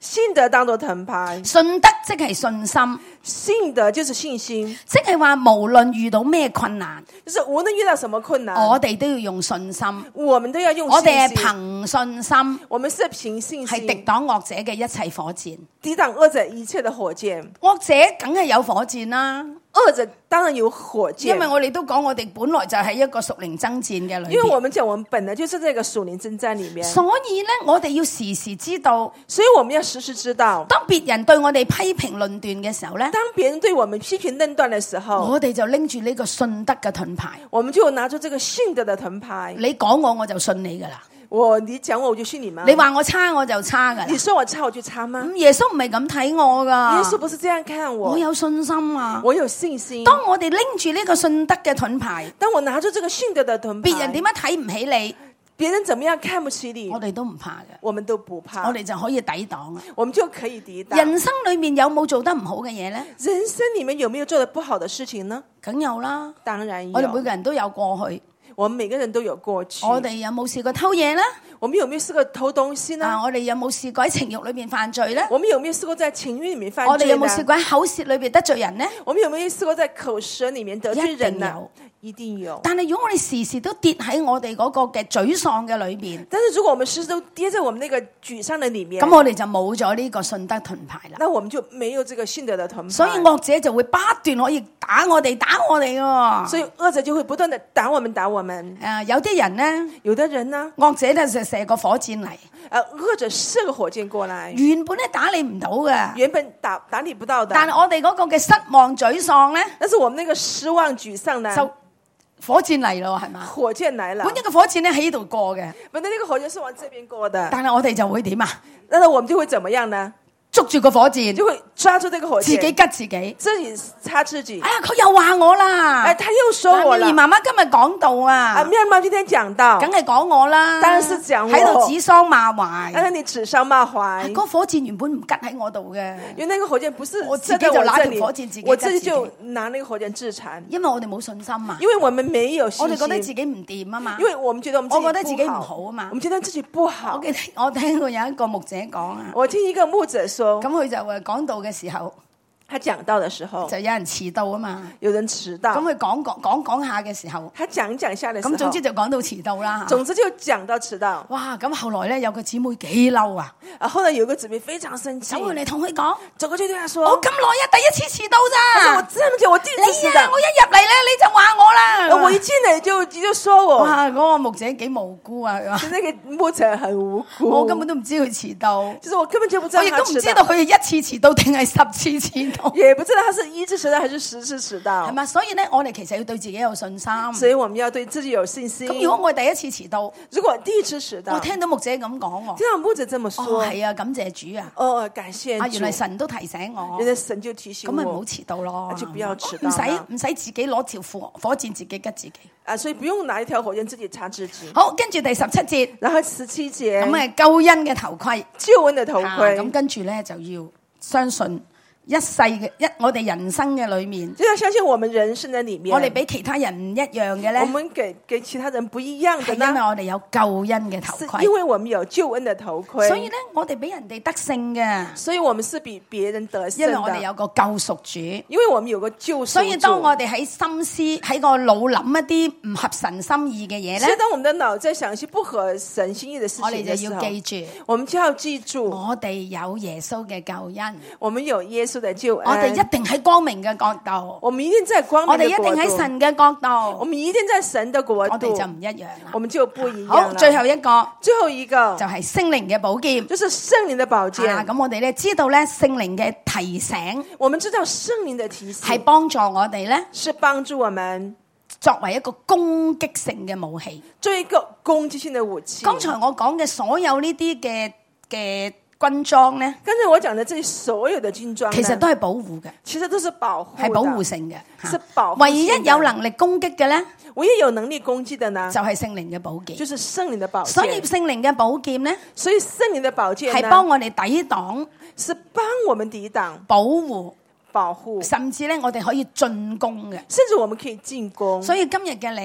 信德當作盾牌， 信德即係信心， 信德就是信心， 即係話無論遇到咩困難， 就是無論遇到什麼困難， 我哋都要用信心， 我們都要用信心， 我哋係憑信心， 我們是憑信心， 係敵擋惡者嘅一切火箭， 抵擋惡者一切的火箭， 惡者梗係有火箭啦。 惡者當然有火箭， 因為我哋都講我哋本來就係一個屬靈爭戰嘅裏面， 因為我們講我們本來就是這個屬靈爭戰裏面， 所以呢，我哋要時時知道， 所以我們要時時知道， 當別人對我哋批評論斷嘅時候呢， 當別人對我們批評論斷的時候， 我哋就拎住呢個信德嘅盾牌， 我們就拿出這個信德的盾牌。 你講我我就信你噶啦， 我你講我我就信你嗎？ 你話我差我就差噶啦， 你說我差我就差嗎？ 咁耶穌唔係咁睇我噶， 耶穌不是這樣看我， 我有信心啊， 我有信心。 當我哋拎住呢個信德嘅盾牌， 當我拿出這個信德的盾牌， 別人點樣睇唔起你， 別人怎麼樣看不起你， 我哋都唔怕嘅， 我們都不怕， 我哋就可以抵擋啊。 我們就可以抵擋。 人生裏面有冇做得唔好嘅嘢呢？ 人生裏面有沒有做得不好的事情呢？ 梗有啦， 當然有。 我哋每個人都有過去， 我們每個人都有過去。 我哋有冇試過偷嘢呢？ 我們有沒有試過偷東西呢？ 啊，我哋有冇試過喺情欲裏面犯罪呢？ 我們有沒有試過在情欲裏面犯罪呢？ 我哋有冇試過喺口舌裏面得罪人呢？ 我們有沒有試過在口舌裏面得罪人呢？ 一定有。 一定有。 但係如果我哋時時都跌喺我哋嗰個嘅沮喪嘅裏面， 但是如果我們時時都跌在我們那個沮喪的裏面， 咁我哋就冇咗呢個信德盾牌啦。 那我們就沒有這個信德的盾牌。 所以惡者就會不斷可以打我哋，打我哋嘅。 所以惡者就會不斷地打我們，打我們。 誒、呃，有啲人呢， 有的人呢， 惡者咧就射個火箭嚟。 誒，惡者射個火箭過來， 原本咧打你唔到嘅， 原本打打你不到的。 但係我哋嗰個嘅失望沮喪咧， 但是我們那個失望沮喪呢， 就火箭嚟咯，係嘛？ 火箭來了。 本一個火箭咧喺呢度過嘅， 本來那個火箭是往這邊過的， 但係我哋就會點啊？ 但是我們就會怎麼樣呢？ 捉住個火箭， 就會抓住這個火箭， 自己吉自己， 自己插自己。 哎呀，佢又話我啦， 哎，他又說我了。 妙兒媽媽今日講到啊， 啊，妙兒媽今天講到， 梗係講我啦， 當然是講我， 喺度指桑罵槐， 但是你指桑罵槐。 嗰個火箭原本唔吉喺我度嘅， 因為那個火箭不是我自己就拿條火箭自己， 我自己就拿那個火箭自殘， 因為我哋冇信心啊， 因為我們沒有信心， 我哋覺得自己唔掂啊嘛， 因為我們覺得我們自己我覺得自己唔好啊嘛， 我們覺得自己不好。 我記得我聽過有一個牧者講啊， 我聽一個牧者說， 咁佢就話講道嘅時候， 他講到的時候就有人遲到啊嘛， 有人遲到， 咁佢講講講講下嘅時候， 他講講下嘅時候， 咁總之就講到遲到啦， 總之就講到遲到。 哇！咁後來咧有個姊妹幾嬲啊， 啊，後來有個姊妹非常生氣， 走過嚟同佢講， 走過去對他說： 我咁耐啊，第一次遲到咋？ 我這麼久，我第一次遲到。 我一入嚟咧你就話我啦， 我一進嚟就就說我。 哇！嗰個牧者幾無辜啊， 就那個牧者很無辜， 我根本都唔知佢遲到， 其實我根本就不知道， 我亦都唔知道佢係一次遲到定係十次遲到， 也不知道他是一次遲到還是十次遲到， 係嘛？所以咧，我哋其實要對自己有信心， 所以我們要對自己有信心。 咁如果我第一次遲到， 如果第一次遲到， 我聽到牧者咁講我， 聽到牧者這麼說， 哦係啊，感謝主啊， 哦感謝主， 啊原來神都提醒我， 原來神就提醒我， 咁咪唔好遲到咯， 就不要遲到， 唔使唔使自己攞條火火箭自己吉自己， 啊，所以不用拿一條火箭自己插自己。 好，跟住第十七節， 然後十七節， 咁係救恩嘅頭盔， 救恩嘅頭盔， 咁跟住咧就要相信。一世嘅一，我哋人生嘅裏面， 就要相信我們人生嘅裏面， 我哋比其他人唔一樣嘅咧。 我們給給其他人不一樣嘅呢， 係因為我哋有救恩嘅頭盔， 因為我們有救恩嘅頭盔， 所以咧我哋比人哋得勝嘅， 所以我們是比別人得勝， 因為我哋有個救贖主， 因為我們有個救贖主。 所以當我哋喺心思喺個腦諗一啲唔合神心意嘅嘢咧， 所以當我們的腦在想一些不合神心意的事情， 我哋就要記住， 我們就要記住， 我哋有耶穌嘅救恩， 我們有耶穌嘅救恩， 我哋一定喺光明嘅角度， 我們一定在光明嘅國度， 我哋一定喺神嘅角度， 我們一定在神的國度， 我哋就唔一樣啦， 我們就不一樣。 好，最後一個， 最後一個就係聖靈嘅寶劍， 就是聖靈的寶劍。 咁、啊、我哋咧知道咧聖靈嘅提醒， 我們知道聖靈的提醒係幫助我哋咧， 是幫助我們作為一個攻擊性嘅武器， 做一個攻擊性的武器。 剛才我講嘅所有呢啲嘅嘅軍裝咧， 剛才我講的這所有的軍裝， 其實都係保護嘅， 其實都是保護， 係保護性嘅， 是保護。 唯一有能力攻擊嘅咧， 唯一有能力攻擊的呢， 就係聖靈嘅寶劍， 就是聖靈的寶劍。 所以聖靈嘅寶劍咧， 所以聖靈的寶劍係幫我哋抵擋， 是幫我們抵擋、 保護、 保護， 甚至咧我哋可以進攻嘅， 甚至我們可以進攻。 所以今日嘅你。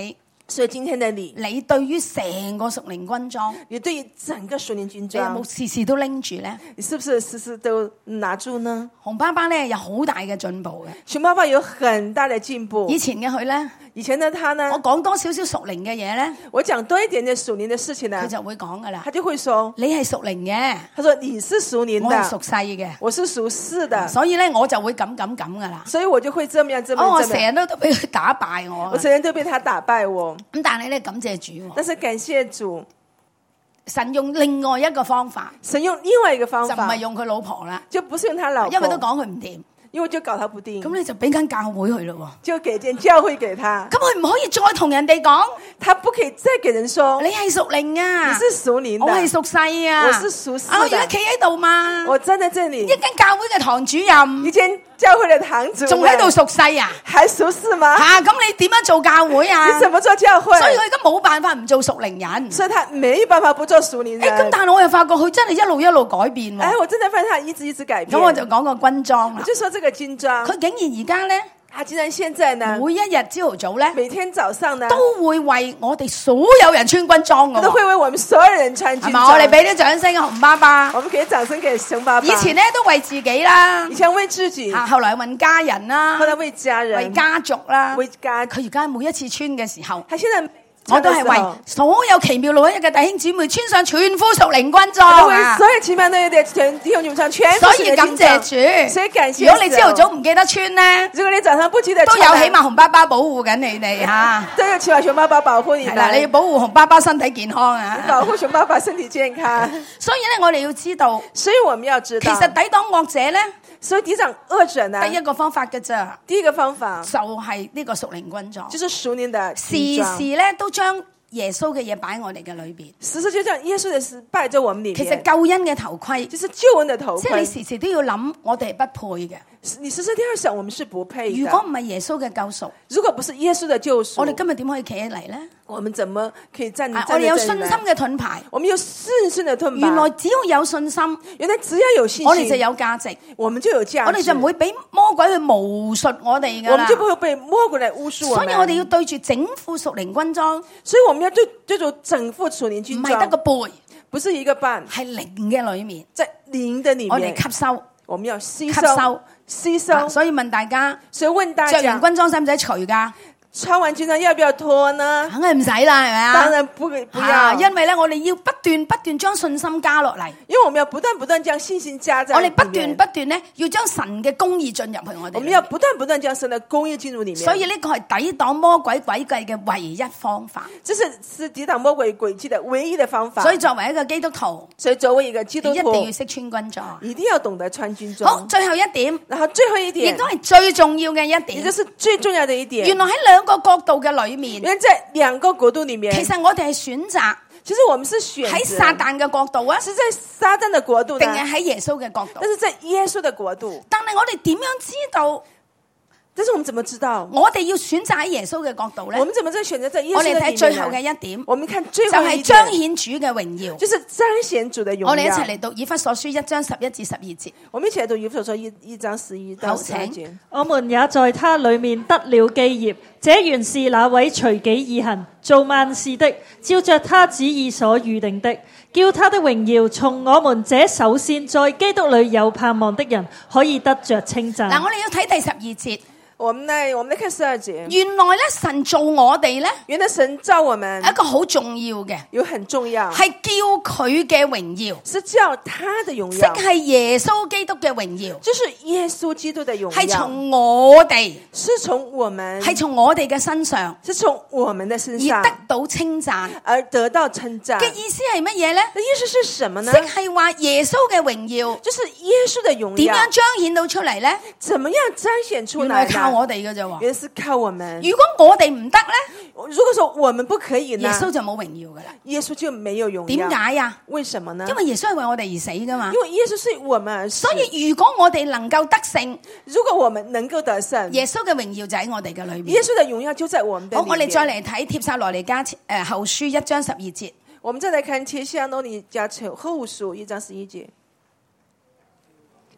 所以今天的你， 你對於成個屬靈軍裝， 你對於整個屬靈軍你有裝， 冇時時都拎住咧？ 你是不是時時都拿住呢？ 洪爸爸咧有好大嘅進步嘅。 熊爸爸有很大的進步。 以前嘅佢咧， 以前的他呢， 我講多少少屬靈嘅嘢咧， 我講多一點點屬靈的事情呢， 佢就會講噶啦。 他就會說， 你係屬靈嘅， 他說你是屬靈我係的， 屬世嘅， 我是屬世的， 所以咧我就會咁咁咁噶啦。 所以我就會這麼樣這麼哦，我樣這麼樣。 成日都都俾佢打敗我。 我成日都被他打敗我。 咁但係咧感謝主， 但是感謝主， 神用另外一個方法， 神用另外一個方就唔法， 係用佢老婆啦， 就不是用他老婆， 因為都講佢唔掂。 因為就搞他不定， 咁你就俾間教會佢咯， 就給間教會給他， 咁佢唔可以再同人哋講， 他不可以再給人說你係屬靈啊， 你是屬靈的， 我係屬世啊， 我是屬世的， 啊我而家企喺度嘛， 我站在這裡， 一間教會嘅堂主任， 一間教會的堂主任， 仲喺度屬世啊， 還屬世嗎？ 吓，咁你點樣做教會啊？ 你怎麼做教會？ 所以佢而家冇辦法唔做屬靈人， 所以他沒辦法不做屬靈人。 誒，咁但係我又發覺佢真係一路一路改變喎， 哎，我真的發現他一直一直改變。 咁我就講個軍裝啦， 我就說這個軍裝， 佢竟然而家咧。 他竟然現在呢， 每一日朝頭早咧， 每天早上呢， 都會為我哋所有人穿軍裝嘅， 都會為我們所有人穿軍裝。 係嘛？我哋俾啲掌聲啊，洪爸爸。 我們給掌聲給熊爸爸。 以前咧都為自己啦， 以前為自己， 啊，後來為家人啦， 後來為家人， 為家族啦， 為家。 佢而家每一次穿嘅時候， 他現在。 我都係為所有奇妙六一嘅弟兄姊妹穿上全副屬靈軍裝啊！ 所有奇妙六一嘅弟兄姊妹穿全副屬靈軍裝。 所以感謝主， 所以感謝。 如果你朝頭早唔記得穿咧， 如果你早上不記得， 都有起碼洪爸爸保護緊你哋嚇。 都有起碼熊爸爸保護你。係啦，你要保護洪爸爸身體健康啊！ 保護熊爸爸身體健康。 所以咧，我哋要知道， 所以我們要知道， 其實抵擋惡者咧。 所以抵擋惡者呢？ 第一個方法嘅咋？ 第一個方法就係呢個屬靈軍裝， 就是屬靈的時時咧都將耶穌嘅嘢擺喺我哋嘅裏邊， 時時就將耶穌嘅事擺在我們裏面。 其實救恩嘅頭盔， 就是救恩的頭盔。 即係你時時都要諗，我哋係不配嘅。 你時時都要想，我們是不配的。 如果唔係耶穌嘅救贖， 如果不是耶穌的救贖， 我哋今日點可以企起嚟咧？ 我們怎麼可以站？ 我哋有信心嘅盾牌， 我們有信心的盾牌。 原來只要有信心， 原來只要有信心， 我哋就有價值， 我們就有價值。 我哋就唔會俾魔鬼去巫術我哋噶啦。 我們就不會被魔鬼來巫術我們。 所以我哋要對住整副屬靈軍裝， 所以我們要對對住整副屬靈軍裝， 唔係得個背， 不是一個半， 係靈嘅裏面， 在靈的裏面， 我哋吸收， 我們要吸收。 吸收吸收、啊， 所以問大家， 所以問大家， 着完軍裝使唔使除噶？ 穿完軍裝要不要脫呢？ 梗係唔使啦，係咪啊？ 當然不不要， 啊、因為咧，我哋要不斷不斷將信心加落嚟。 因為我們要不斷不斷將信心加在。 我哋不斷不斷咧，要將神嘅公義進入去我哋。 我們要不斷不斷將神嘅公義進入裏面。 所以呢個係抵擋魔鬼詭計嘅唯一方法。 這是是抵擋魔鬼詭計嘅唯一嘅方法。 所以作為一個基督徒， 所以作為一個基督徒， 一定要識穿軍裝， 一定要懂得穿軍裝。 好，最後一點， 然後最後一點， 亦都係最重要嘅一點， 也就是最重要的一點。 原來喺兩個角度嘅裏面， 原來在兩個國度裏面， 其實我哋係選擇。 其實我們是選喺撒旦嘅角度啊， 是在撒旦的國度， 定係喺耶穌嘅角度？ 但是在耶穌的國度。 但係我哋點樣知道？ 但是我們怎麼知道？ 我哋要選擇喺耶穌嘅角度咧？ 我們怎麼在選擇在耶穌？ 我哋睇最後嘅一點。 我們看最後一點， 就係彰顯主嘅榮耀， 就是彰顯主的榮耀。 我哋一齊嚟讀以弗所書一章十一至十二節。 我們一起來讀以弗所書一一章十一到十二節。 我們也在他裏面得了基業，這原是那位隨己以行做萬事的，照着他旨意所預定的，叫他的榮耀從我們這首先在基督裏有盼望的人可以得着稱讚。 嗱，我哋要睇第十二節。 我們來，我們來看十二節。 原來咧，神造我哋咧， 原來神造我們一個好重要嘅， 有很重要， 係叫佢嘅榮耀， 是叫他的榮耀， 即係耶穌基督嘅榮耀， 就是耶穌基督的榮耀， 係從我哋， 是從我們， 係從我哋嘅身上， 是從我們的身上而得到稱讚， 而得到稱讚嘅意思係乜嘢咧？ 意思是什麼呢？ 即係話耶穌嘅榮耀， 就是耶穌的榮耀， 點樣彰顯到出嚟咧？ 怎麼樣彰顯出來？ 原來靠我哋嘅啫， 原來是靠我們。 如果我哋唔得咧， 如果說我們不可以呢， 耶穌就冇榮耀噶啦。 耶穌就沒有榮耀。 點解呀？ 為什麼呢？ 因為耶穌係為我哋而死噶嘛。 因為耶穌是我們而死。 所以如果我哋能夠得勝， 如果我們能夠得勝， 耶穌嘅榮耀就喺我哋嘅裏面。 耶穌的榮耀就在我們的裏面。 好，我哋再嚟睇帖撒羅尼迦誒後書一章十二節。 我們再來看帖撒羅尼迦後書一章十一節。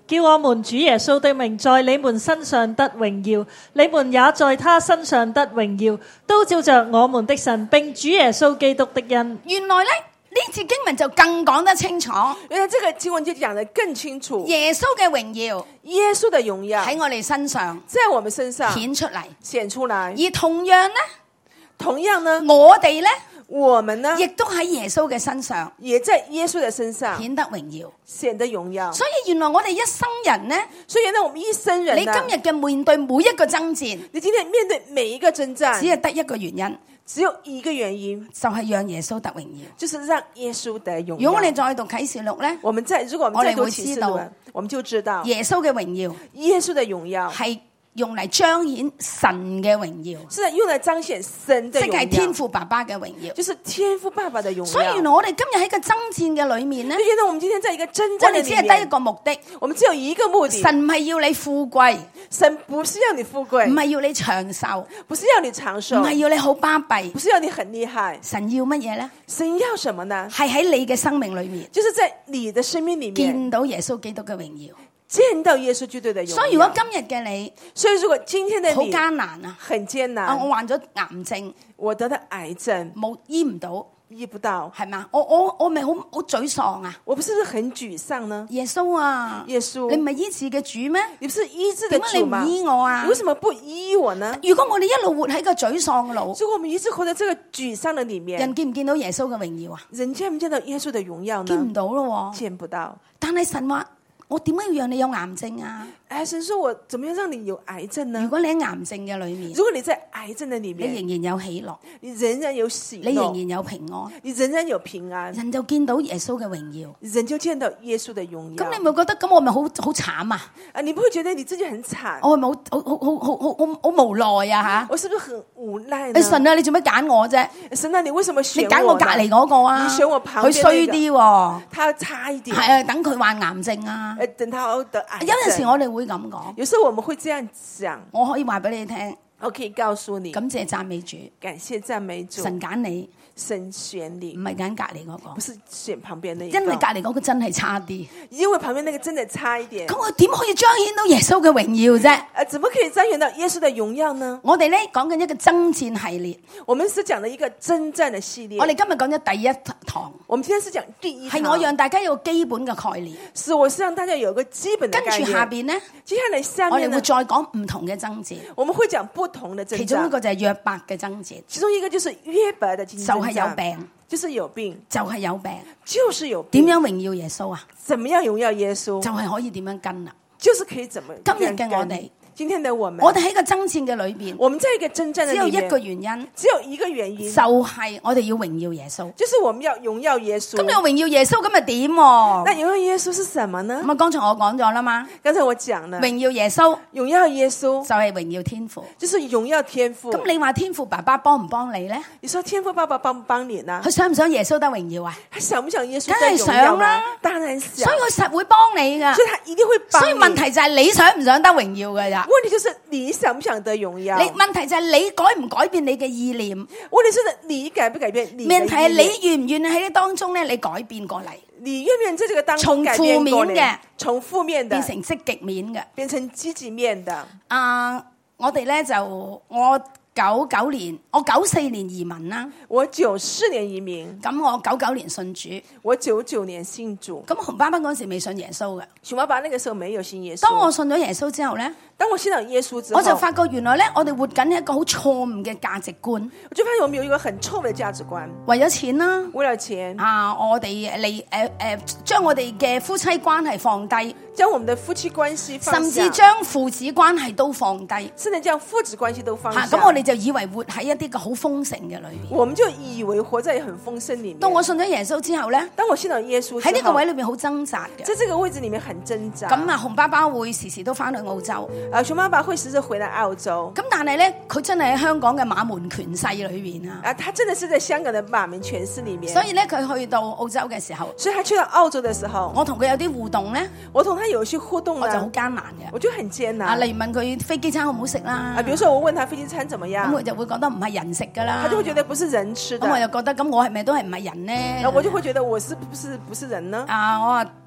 叫我們主耶穌的名在你們身上得榮耀，你們也在他身上得榮耀，都照着我們的神並主耶穌基督的恩。 原來咧呢節經文就更講得清楚， 原來這個經文就講得更清楚， 耶穌嘅榮耀， 耶穌的榮耀喺我哋身上， 在我們身上顯出嚟， 顯出來。 而同樣咧， 同樣呢， 我哋咧。 我們呢， 亦都喺耶穌嘅身上， 也在耶穌的身上顯得榮耀， 顯得榮耀。 所以原來我哋一生人呢， 所以呢，我們一生人， 你今日嘅面對每一個爭戰， 你今天面對每一個爭戰， 只係得一個原因， 只有一個原因， 就係讓耶穌得榮耀， 就是讓耶穌得榮耀。 如果我哋再讀啟示錄呢， 我們再如果我們再讀啟示錄，我們就知道耶穌嘅榮耀， 耶穌的榮耀係用嚟彰顯神嘅榮耀， 是用嚟彰顯神的榮耀， 即係天父爸爸嘅榮耀， 就是天父爸爸的榮耀。 所以原來我哋今日喺個爭戰嘅裏面呢， 就覺得我們今天在一個爭戰， 我哋只係得一個目的， 我們只有一個目的。 神唔係要你富貴， 神不是要你富貴， 唔係要你長壽， 不是要你長壽， 唔係要你好巴閉， 不是要你很厲害。 神要乜嘢呢？ 神要什麼呢？ 係喺你嘅生命裏面， 就是在你的生命裏面見到耶穌基督嘅榮耀。 見到耶穌基督的榮耀。 所以如果今日嘅你， 所以如果今天的你好艱難啊， 很艱難。 啊，我患咗癌症， 我得到癌症， 冇醫唔到， 醫不到， 係嘛？我我我咪好好沮喪啊！ 我不是不是很沮喪呢？ 耶穌啊， 耶穌， 你唔係醫治嘅主咩？ 你不是醫治的主嗎？ 點解你唔醫我啊？ 你為什麼不醫我呢？ 如果我哋一路活喺個沮喪嘅路， 如果我們一直活在這個沮喪的裏面， 人見唔見到耶穌嘅榮耀啊？ 人見唔見到耶穌的榮耀呢？ 見唔到咯， 見不到。 但係神話，我點解要讓你有癌症啊？ 哎，神說我怎麼樣讓你有癌症呢？ 如果你喺癌症嘅裏面， 如果你在癌症的裏面， 你仍然有喜樂， 你仍然有喜樂， 你仍然有平安， 你仍然有平安， 人就見到耶穌嘅榮耀， 人就見到耶穌的榮耀。 咁你咪覺得咁我咪好好慘啊？ 啊，你不會覺得你自己很慘？ 我係咪好好好好好好好無奈啊？吓， 我是不是很無奈呢？ 神啊，你做咩揀我啫？ 神啊，你為什麼選我？ 你揀我隔籬嗰個啊？ 你選我旁邊佢衰啲， 他差一點。 係啊，等佢患癌症啊。 誒，等他得癌症。 有陣時我哋會咁講， 有時候我們會這樣講。 我可以話俾你聽， 我可以告訴你， 感謝讚美主， 感謝讚美主。 神揀你， 神選你， 唔係揀隔籬嗰個， 不是選旁邊那一個， 因為隔籬嗰個真係差啲， 因為旁邊那個真的差一點。 咁我點可以彰顯到耶穌嘅榮耀啫？ 誒，怎麼可以彰顯到耶穌的榮耀呢？ 我哋咧講緊一個爭戰系列， 我們是講了一個征戰的系列。 我哋今日講咗第一堂， 我們今天是講第一堂， 係我讓大家有個基本嘅概念。 是我是讓大家有個基本的概念。 跟住下邊呢， 接下來下面我哋會再講唔同嘅爭戰。 我們會講不同的爭戰， 其中一個就係約伯嘅爭戰， 其中一個就是約伯的爭戰， 就係有病， 就是有病， 就係有病， 就是有病。 點樣榮耀耶穌啊？ 怎麼樣榮耀耶穌？ 就係可以點樣跟啊？ 就是可以怎麼？ 今日嘅我哋。 今天的我們， 我哋喺個爭戰嘅裏邊， 我們在一個征戰的裏面， 只有一個原因， 只有一個原因， 就係我哋要榮耀耶穌， 就是我們要榮耀耶穌。 咁你榮耀耶穌咁咪點？ 那榮耀耶穌是什麼呢？ 咁啊，剛才我講咗啦嘛， 剛才我講了， 榮耀耶穌， 榮耀耶穌就係榮耀天父， 就是榮耀天父。 咁你話天父爸爸幫唔幫你咧？ 你說天父爸爸幫唔幫你呢？ 佢想唔想耶穌得榮耀啊？ 他想唔想耶穌得梗係榮耀想啦， 當然想。 所以佢實會幫你噶， 所以他一定會幫你。 所以問題就係你想唔想得榮耀噶咋？ 問題就是你想唔想得榮耀？ 你問題就係你改唔改變你嘅意念？ 問題是你改不改變你的意念？ 問題係你願唔願意喺呢當中咧，你改變過嚟？ 你願唔願意在這個當中改變過嚟？從負面嘅變成積極面嘅， 變成積極面的。 啊、uh, 我哋咧就我九九年，我九四年移民啦。 我九四年移民， 咁我九九年信主。 我九九年信主。 咁洪爸爸嗰時未信耶穌嘅。 熊爸爸那個時候沒有信耶穌。 當我信咗耶穌之後咧， 當我信咗耶穌之後， 我就發覺原來咧，我哋活緊一個好錯誤嘅價值觀。 我就發現我們有一個很錯誤嘅價值觀， 為咗錢啦， 為了錢啊，我哋嚟誒誒，將我哋嘅夫妻關係放低， 將我們的夫妻關係放下， 甚至將父子關係都放低， 甚至將父子關係都放下。 咁、啊、我哋就以為活喺一啲個好豐盛嘅裏面， 我們就以為活在很豐盛裏面。 當我信咗耶穌之後咧， 當我信咗耶穌喺呢個位裏面好掙扎嘅， 在這個位置裏面很掙扎。 咁啊，洪爸爸會時時都翻去澳洲， 啊，熊爸爸會時時回來澳洲。 咁但係咧，佢真係喺香港嘅馬門權勢裏面啊， 啊，他真的是在香港的馬門權勢裏面。 所以咧，佢去到澳洲嘅時候， 所以他去到澳洲嘅時候， 我同佢有啲互動咧， 我同他有些互動， 我就好艱難嘅， 我就很艱難。 啊，例如問佢飛機餐好唔好食啦， 啊，比如說我問他飛機餐怎麼樣， 咁佢就會覺得唔係人食噶啦， 他就會覺得不是人吃的。 咁我又覺得咁我係咪都係唔係人咧？ 我就會覺得我是不是不是人呢？ 啊，我話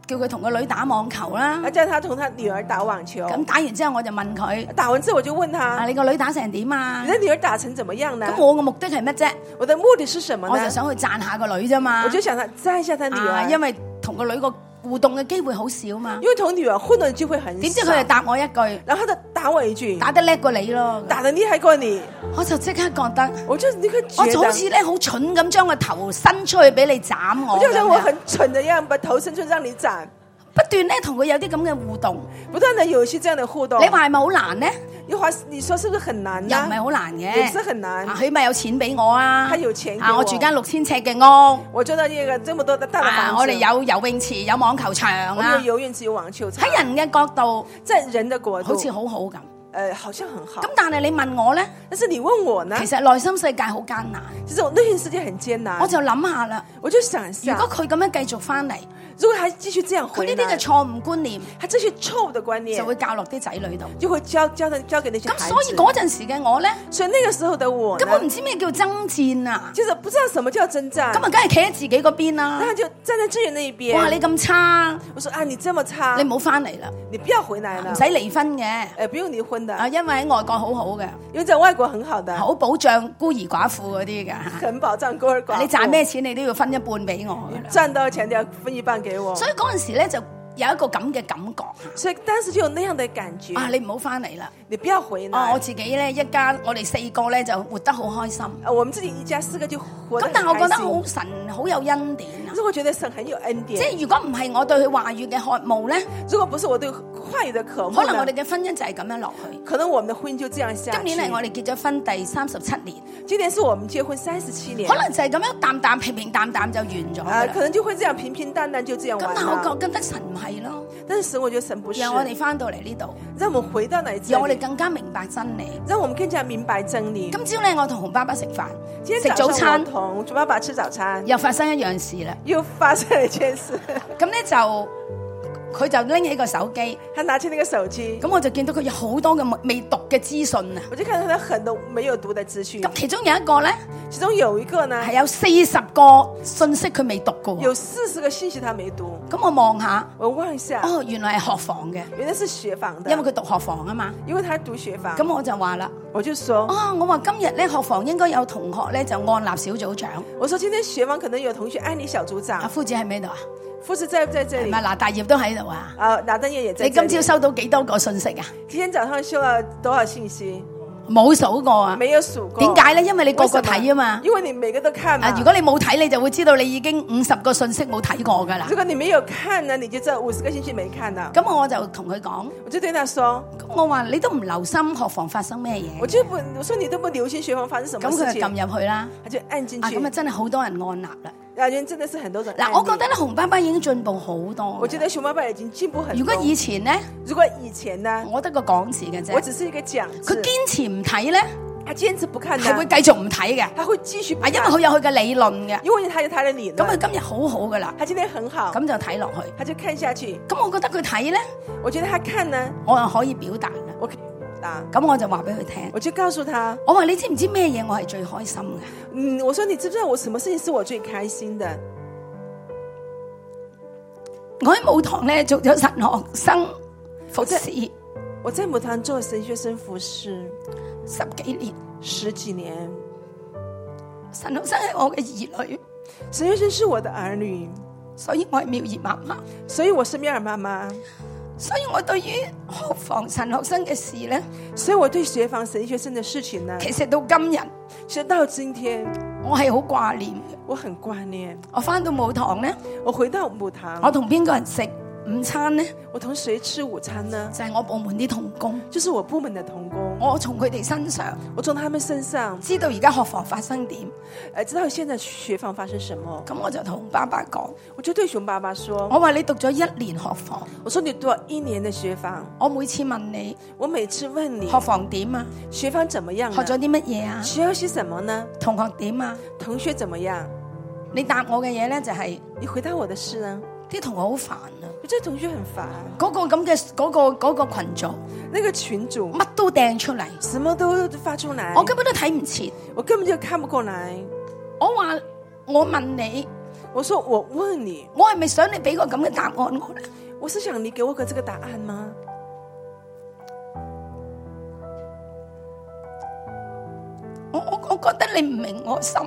叫佢同個女打網球啦。 啊，叫他同他女兒打網球。 咁打完之後我就問佢， 打完之後我就問他， 啊，你個女打成點啊？ 你的女兒打成怎麼樣呢？ 咁我嘅目的係乜啫？ 我的目的是什麼呢？ 我就想去讚下個女啫嘛。 我就想他讚一下他女兒， 啊，因為同個女個互動嘅機會好少嘛。 因為同女兒互動嘅機會很少。 點知佢就答我一句， 然後他就打我一句， 打得叻過你咯， 打得厲害過你。我就即刻覺得， 我就立刻覺得， 我就好似咧好蠢咁將個頭伸出去俾你斬我。 我就好像我很蠢的樣，把頭伸出去讓你斬。 不斷咧同佢有啲咁嘅互動， 不斷地有一些這樣的互動。 你話係咪好難呢？ 你話你說是不是很難呢？ 又唔係好難嘅， 也不是很難。 佢咪有錢俾我啊？ 他有錢給我。 啊，我住間六千尺嘅屋， 我住到呢個這麼多的大的房子。 啊，我哋有游泳池，有網球場啊。 我們有游泳池，有網球場。 喺人嘅角度， 在人的國度， 好似好好咁。 呃，好像很好。 咁但係你問我咧， 但是你問我呢？ 其實內心世界好艱難。 其實我內心世界很艱難。我就諗下啦， 我就想一下， 如果佢咁樣繼續翻嚟， 如果他繼續這樣回來， 佢呢啲嘅錯誤觀念， 他這些錯誤的觀念就會教落啲仔女度， 就會教教交給那些孩子。 咁所以嗰陣時嘅我咧， 所以那個時候的我根本唔知咩叫爭戰啊， 其實不知道什麼叫爭戰。 咁啊，梗係企喺自己嗰邊啦。 那他就站在資源那一邊。 哇，你咁差！ 我說啊，你這麼差， 你唔好翻嚟啦， 你不要回來了， 唔使離婚嘅， 誒，不用離婚的。 啊，因為喺外國好好嘅， 因為在外國很好的， 好保障孤兒寡婦嗰啲嘅， 很保障孤兒寡婦。 你賺咩錢，你都要分一半俾我。 賺到錢都要分一半給我。 所以嗰陣時咧就有一個咁嘅感覺， 所以當時就有那樣的感覺。 啊，你唔好翻嚟啦， 你不要回來。 哦，我自己咧一家，我哋四個咧就活得好開心。 啊，我們自己一家四個就活得很開心。咁但係我覺得好神好有恩典啊。 可是我覺得神很有恩典。 即係如果唔係我對佢話語嘅渴慕咧， 如果不是我對話語的渴慕， 可能我哋嘅婚姻就係咁樣落去。 可能我們的婚姻就這樣下去。 今年係我哋結咗婚第三十七年， 今年是我們結婚三十七年。 可能就係咁樣淡淡平平淡淡就完咗。 啊，可能就會這樣平平淡淡就這樣完。 咁但係我覺得神唔係咯。 但是神，我覺得神不是。 讓我哋翻到嚟呢度， 讓我們回到嚟， 讓我哋更加明白真理， 讓我們更加明白真理。 今朝咧，我同洪爸爸食飯， 食早餐，同洪爸爸吃早餐， 又發生一樣事啦， 又發生了一件事。 咁咧就。佢就拎起個手機， 他拿起那個手機， 咁我就見到佢有好多嘅未讀嘅資訊啊！ 我就看到他很多沒有讀的資訊。 咁其中有一個咧， 其中有一個呢， 係有四十個信息佢未讀過， 有四十個信息他沒讀。 咁我望下， 我望一下， 哦，原來係學房嘅， 原來是學房的， 因為佢讀學房啊嘛， 因為他讀學房。 咁我就話啦， 我就說， 哦，我話今日咧學房應該有同學咧就按立小組長。 我說今天學房可能有同學按立小組長。 阿夫子喺咩度啊？ 夫子在不在這裡？ 唔係嗱，大業都喺度啊。 啊，拿登業也在。 你今朝收到幾多個信息啊？ 今天早上收了多少信息？ 冇數過啊。 沒有數過。 點解咧？因為你個個睇啊嘛。 因為你每個都看嘛。 啊，如果你冇睇，你就會知道你已經五十個信息冇睇過噶啦。 如果你沒有看呢，你就知道五十個信息沒看到。 咁我就同佢講， 我就對他說， 我話你都唔留心學房發生咩嘢。 我就不，我說你都不留心學房發生什麼事情。 咁佢就撳入去啦， 他就按進去。 咁啊真係好多人按立啦。 啊，人真的是很多人。 嗱，我覺得咧，洪爸爸已經進步好多。 我覺得洪爸爸已經進步很多。 如果以前咧， 如果以前呢， 我得個講字嘅啫。 我只是一個講字。 佢堅持唔睇咧， 他堅持不看， 係會繼續唔睇嘅。 他會繼續。 啊，因為佢有佢嘅理論嘅。 因為他有他的理論。 咁佢今日好好噶啦。 他今天很好。 咁就睇落去。 他就看下去。 咁我覺得佢睇咧， 我覺得他看呢， 我又可以表達啦。 我可以。 咁我就話俾佢聽， 我就告訴他， 我話你知唔知咩嘢我係最開心嘅？ 嗯，我說你知唔知道我什麼事情是我最開心的？ 我喺母堂咧做咗神學生服侍， 我在母堂做神學生服侍十幾年， 十幾年。 神學生係我嘅兒女， 神學生是我的兒女， 所以我係妙兒媽媽， 所以我是妙兒媽媽。 所以我對於學房神學生嘅事咧， 所以我對學房神學生嘅事情呢， 其實到今日， 其實到今天， 我係好掛念嘅， 我很掛念。 我翻到母堂咧， 我回到母堂， 我同邊個人食午餐呢？ 我同誰吃午餐呢？ 就係我部門啲同工， 就是我部門的同工。 我從佢哋身上， 我從他們身上知道而家學房發生點， 誒，知道現在學房發生什麼。 咁我就同爸爸講， 我就對熊爸爸說， 我話你讀咗一年學房， 我說你讀咗一年的學房， 我每次問你， 我每次問你學房點啊？ 學房怎麼樣？ 學咗啲乜嘢啊？ 學咗些什麼呢？ 同學點啊？ 同學怎麼樣？ 你答我嘅嘢咧就係， 你回答我的事呢？ 啲同學好煩啊！ 我覺得同學很煩。 嗰個咁嘅嗰個嗰個群組， 那個群組乜都掟出嚟， 什麼都發出來， 我根本都睇唔切， 我根本就看不過來。 我話我問你， 我說我問你， 我係咪想你俾個咁嘅答案我咧？ 我是想你給我個這個答案嗎？ 我我我覺得你唔明我心，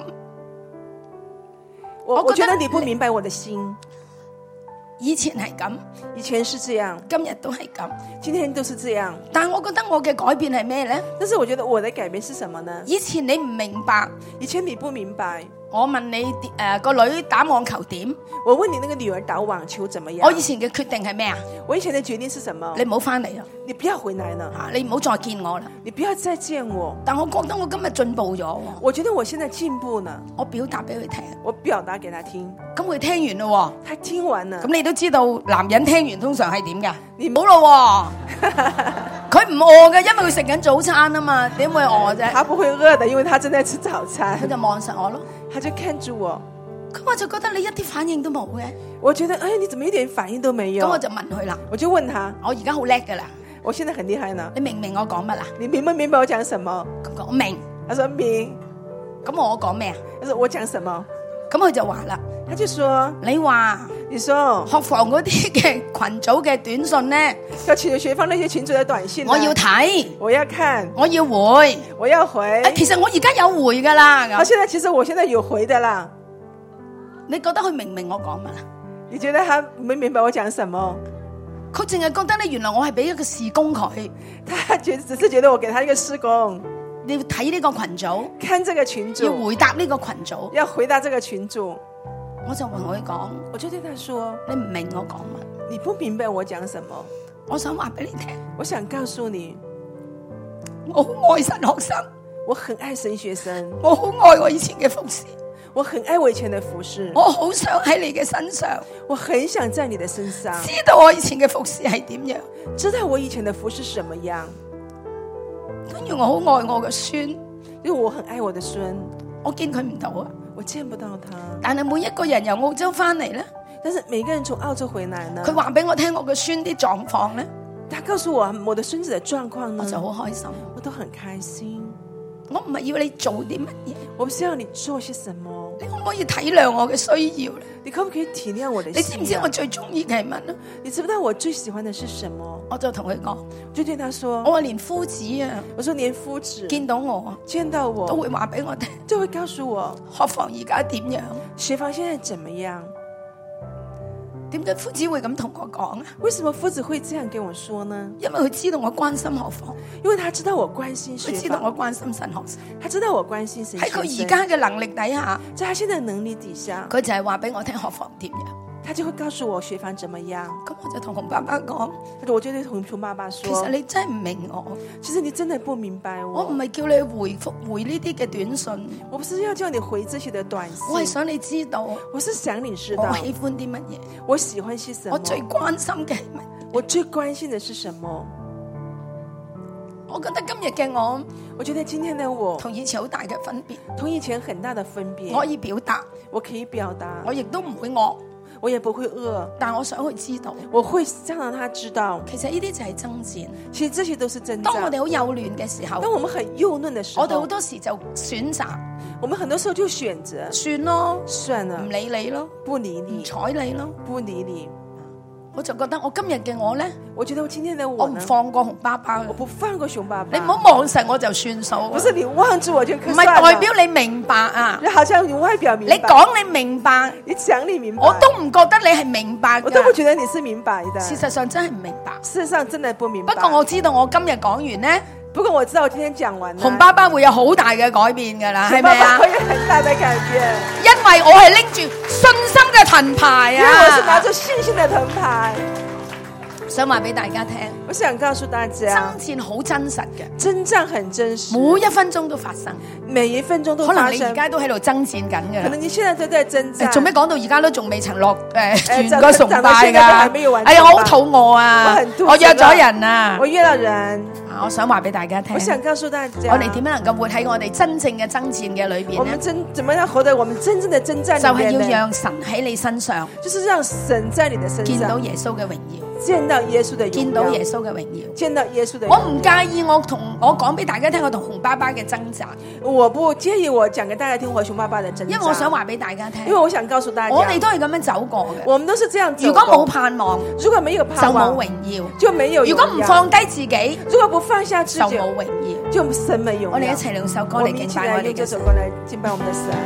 我我覺得你不明白我的心。 以前係咁， 以前是這樣， 今日都係咁， 今天都是這樣。 但係我覺得我嘅改變係咩咧？ 但是我覺得我的改變是什麼呢？ 以前你唔明白， 以前你不明白。 我問你誒個、呃、女打網球點？ 我問你那個女兒打網球怎麼樣？ 我以前嘅決定係咩啊？ 我以前的決定是什麼？ 你唔好翻嚟啊！ 你不要回來了啊！你唔好再見我啦！ 你不要再見我。 但我覺得我今日進步咗。 我覺得我現在進步了。 我表達俾佢聽。我表達給他聽。 咁佢聽完咯。他聽完了。咁你都知道男人聽完通常係點㗎？你唔好咯。佢唔餓嘅，因為佢食緊早餐啊嘛，點會餓啫？ 他不會餓的，因為他正在吃早餐。 佢就望實我咯。他就看住我， 咁我就覺得你一啲反應都冇嘅。 我覺得，哎，你怎麼一點反應都沒有？ 咁我就問佢啦， 我就問他， 我而家好叻噶啦， 我現在很厲害呢。 你明唔明我講乜啦？ 你明不明白我講什麼？ 咁講我明， 他說明。 咁我講咩啊？ 他說我講什麼？ 咁佢就話啦， 他就說， 你話， 你說學房嗰啲嘅群組嘅短信咧， 要群學房那些群組嘅短信， 我要睇， 我要看， 我要回， 我要回。 其實我而家有回噶啦。 啊，現在其實我現在有回的啦。 你覺得佢明唔明我講乜啊？ 你覺得他沒明白我講什麼？ 佢淨係覺得咧，原來我係俾一個事工佢， 他覺只是覺得我給他一個事工。 你要睇呢個群組， 看這個群組， 要回答呢個群組， 要回答這個群組。 我就同佢講， 我就對他說： 你唔明我講乜？ 你不明白我講什麼？ 我想話俾你聽， 我想告訴你， 我好愛神學生， 我很愛神學生， 我好愛我以前嘅服侍。 我很愛我以前的服侍， 我好想喺你嘅身上， 我很想在你的身上知道我以前嘅服侍係點樣， 知道我以前的服侍什麼樣。 跟住我好愛我嘅孫， 因為我很愛我的孫， 我見佢唔到啊， 我見不到他。 但係每一個人由澳洲翻嚟咧， 但是每個人從澳洲回來呢， 佢話俾我聽我嘅孫啲狀況咧， 他告訴我我的孫子的狀況呢， 我就好開心， 我都很開心。 我唔係要你做啲乜嘢， 我不是要你做些什麼。 你可唔可以體諒我嘅需要咧？ 你可唔可以體諒我的需要？ 你知唔知我最中意嘅係乜啊？ 你知唔知道我最喜歡的是什麼？ 我就同佢講， 就對他說， 我話連夫子啊， 我說連夫子見到我， 見到我都會話俾我聽， 就會告訴我學房而家點樣， 學房現在怎麼樣？ 點解夫子會咁同我講啊？ 為什麼夫子會這樣跟我說呢？ 因為佢知道我關心學房， 因為他知道我關心學房， 佢知道我關心神學生， 他知道我關心神學生。 喺佢而家嘅能力底下， 在他現在能力底下， 佢就係話俾我聽學房點樣， 他就會告訴我學房怎麼樣。 咁我就同洪爸爸講， 我就對洪洪爸爸說， 其實你真係唔明我， 其實你真的不明白我。 我唔係叫你回覆回呢啲嘅短信， 我不是要叫你回這些的短信， 我係想你知道， 我是想你知道我喜歡啲乜嘢， 我喜歡些什麼， 我最關心嘅係乜， 我最關心的是什麼。 我覺得今日嘅我， 我覺得今天的我同以前好大嘅分別， 同以前很大的分別。 我可以表達， 我可以表達， 我亦都唔會餓， 我也不會餓， 但我想去知道， 我會想讓他知道， 其實呢啲就係爭戰， 其實這些都是爭戰。 當我哋好幼嫩嘅時候， 當我們很幼嫩的時候， 我哋好多時就選擇， 我們很多時候就選擇算咯， 算了， 唔理你咯， 不理你， 唔睬你咯， 不理你。 我就覺得我今日嘅我咧， 我覺得我今天的我， 我唔放過洪爸爸， 我不放過熊爸爸。 你唔好望實我就算數， 不是你望住我就可以， 唔係代表你明白啊， 就好像你外表明白， 你講你明白， 你講你明白， 我都唔覺得你係明白， 我都不覺得你是明白的。 事實上真係唔明白， 事實上真的不明白。 不過我知道我今日講完呢， 不過我知道我今天講完， 洪爸爸會有好大嘅改變噶啦，係咪啊？ 會有很大的改變， 因為我係拎住信心嘅盾牌啊， 因為我是拿住信心嘅盾牌。 想話俾大家聽， 我想告訴大家， 爭戰好真實嘅， 征戰很真實， 每一分鐘都發生， 每一分鐘都發生。 可能你而家都喺度爭戰緊嘅， 可能你現在都在征戰。 做咩講到而家都仲未曾落誒完個崇拜㗎？哎呀，我好肚餓啊！我約咗人啊！ 我約了人。 我想話俾大家聽， 我想告訴大家， 我哋點樣能夠活喺我哋真正嘅爭戰嘅裏邊呢？ 我們真怎麼樣活在我們真正的征戰裏面呢？ 就係要讓神喺你身上， 就是讓神在你的身上見到耶穌嘅榮耀。 見到耶穌的榮耀， 見到耶穌嘅榮耀， 見到耶穌的榮耀。 我唔介意我同我講俾大家聽我同熊爸爸嘅掙扎， 我不介意我講給大家聽我熊爸爸的掙扎， 因為我想話俾大家聽， 因為我想告訴大家， 我哋都係咁樣走過嘅， 我們都是這樣走過。 如果冇盼望， 如果沒有盼望， 就冇榮耀， 就沒有榮耀。 如果唔放低自己， 如果不放下自己， 就冇榮耀， 就神沒榮耀。 我哋一齊用首歌嚟敬拜我哋嘅神。 我們一起來用這首歌來敬拜我們的神。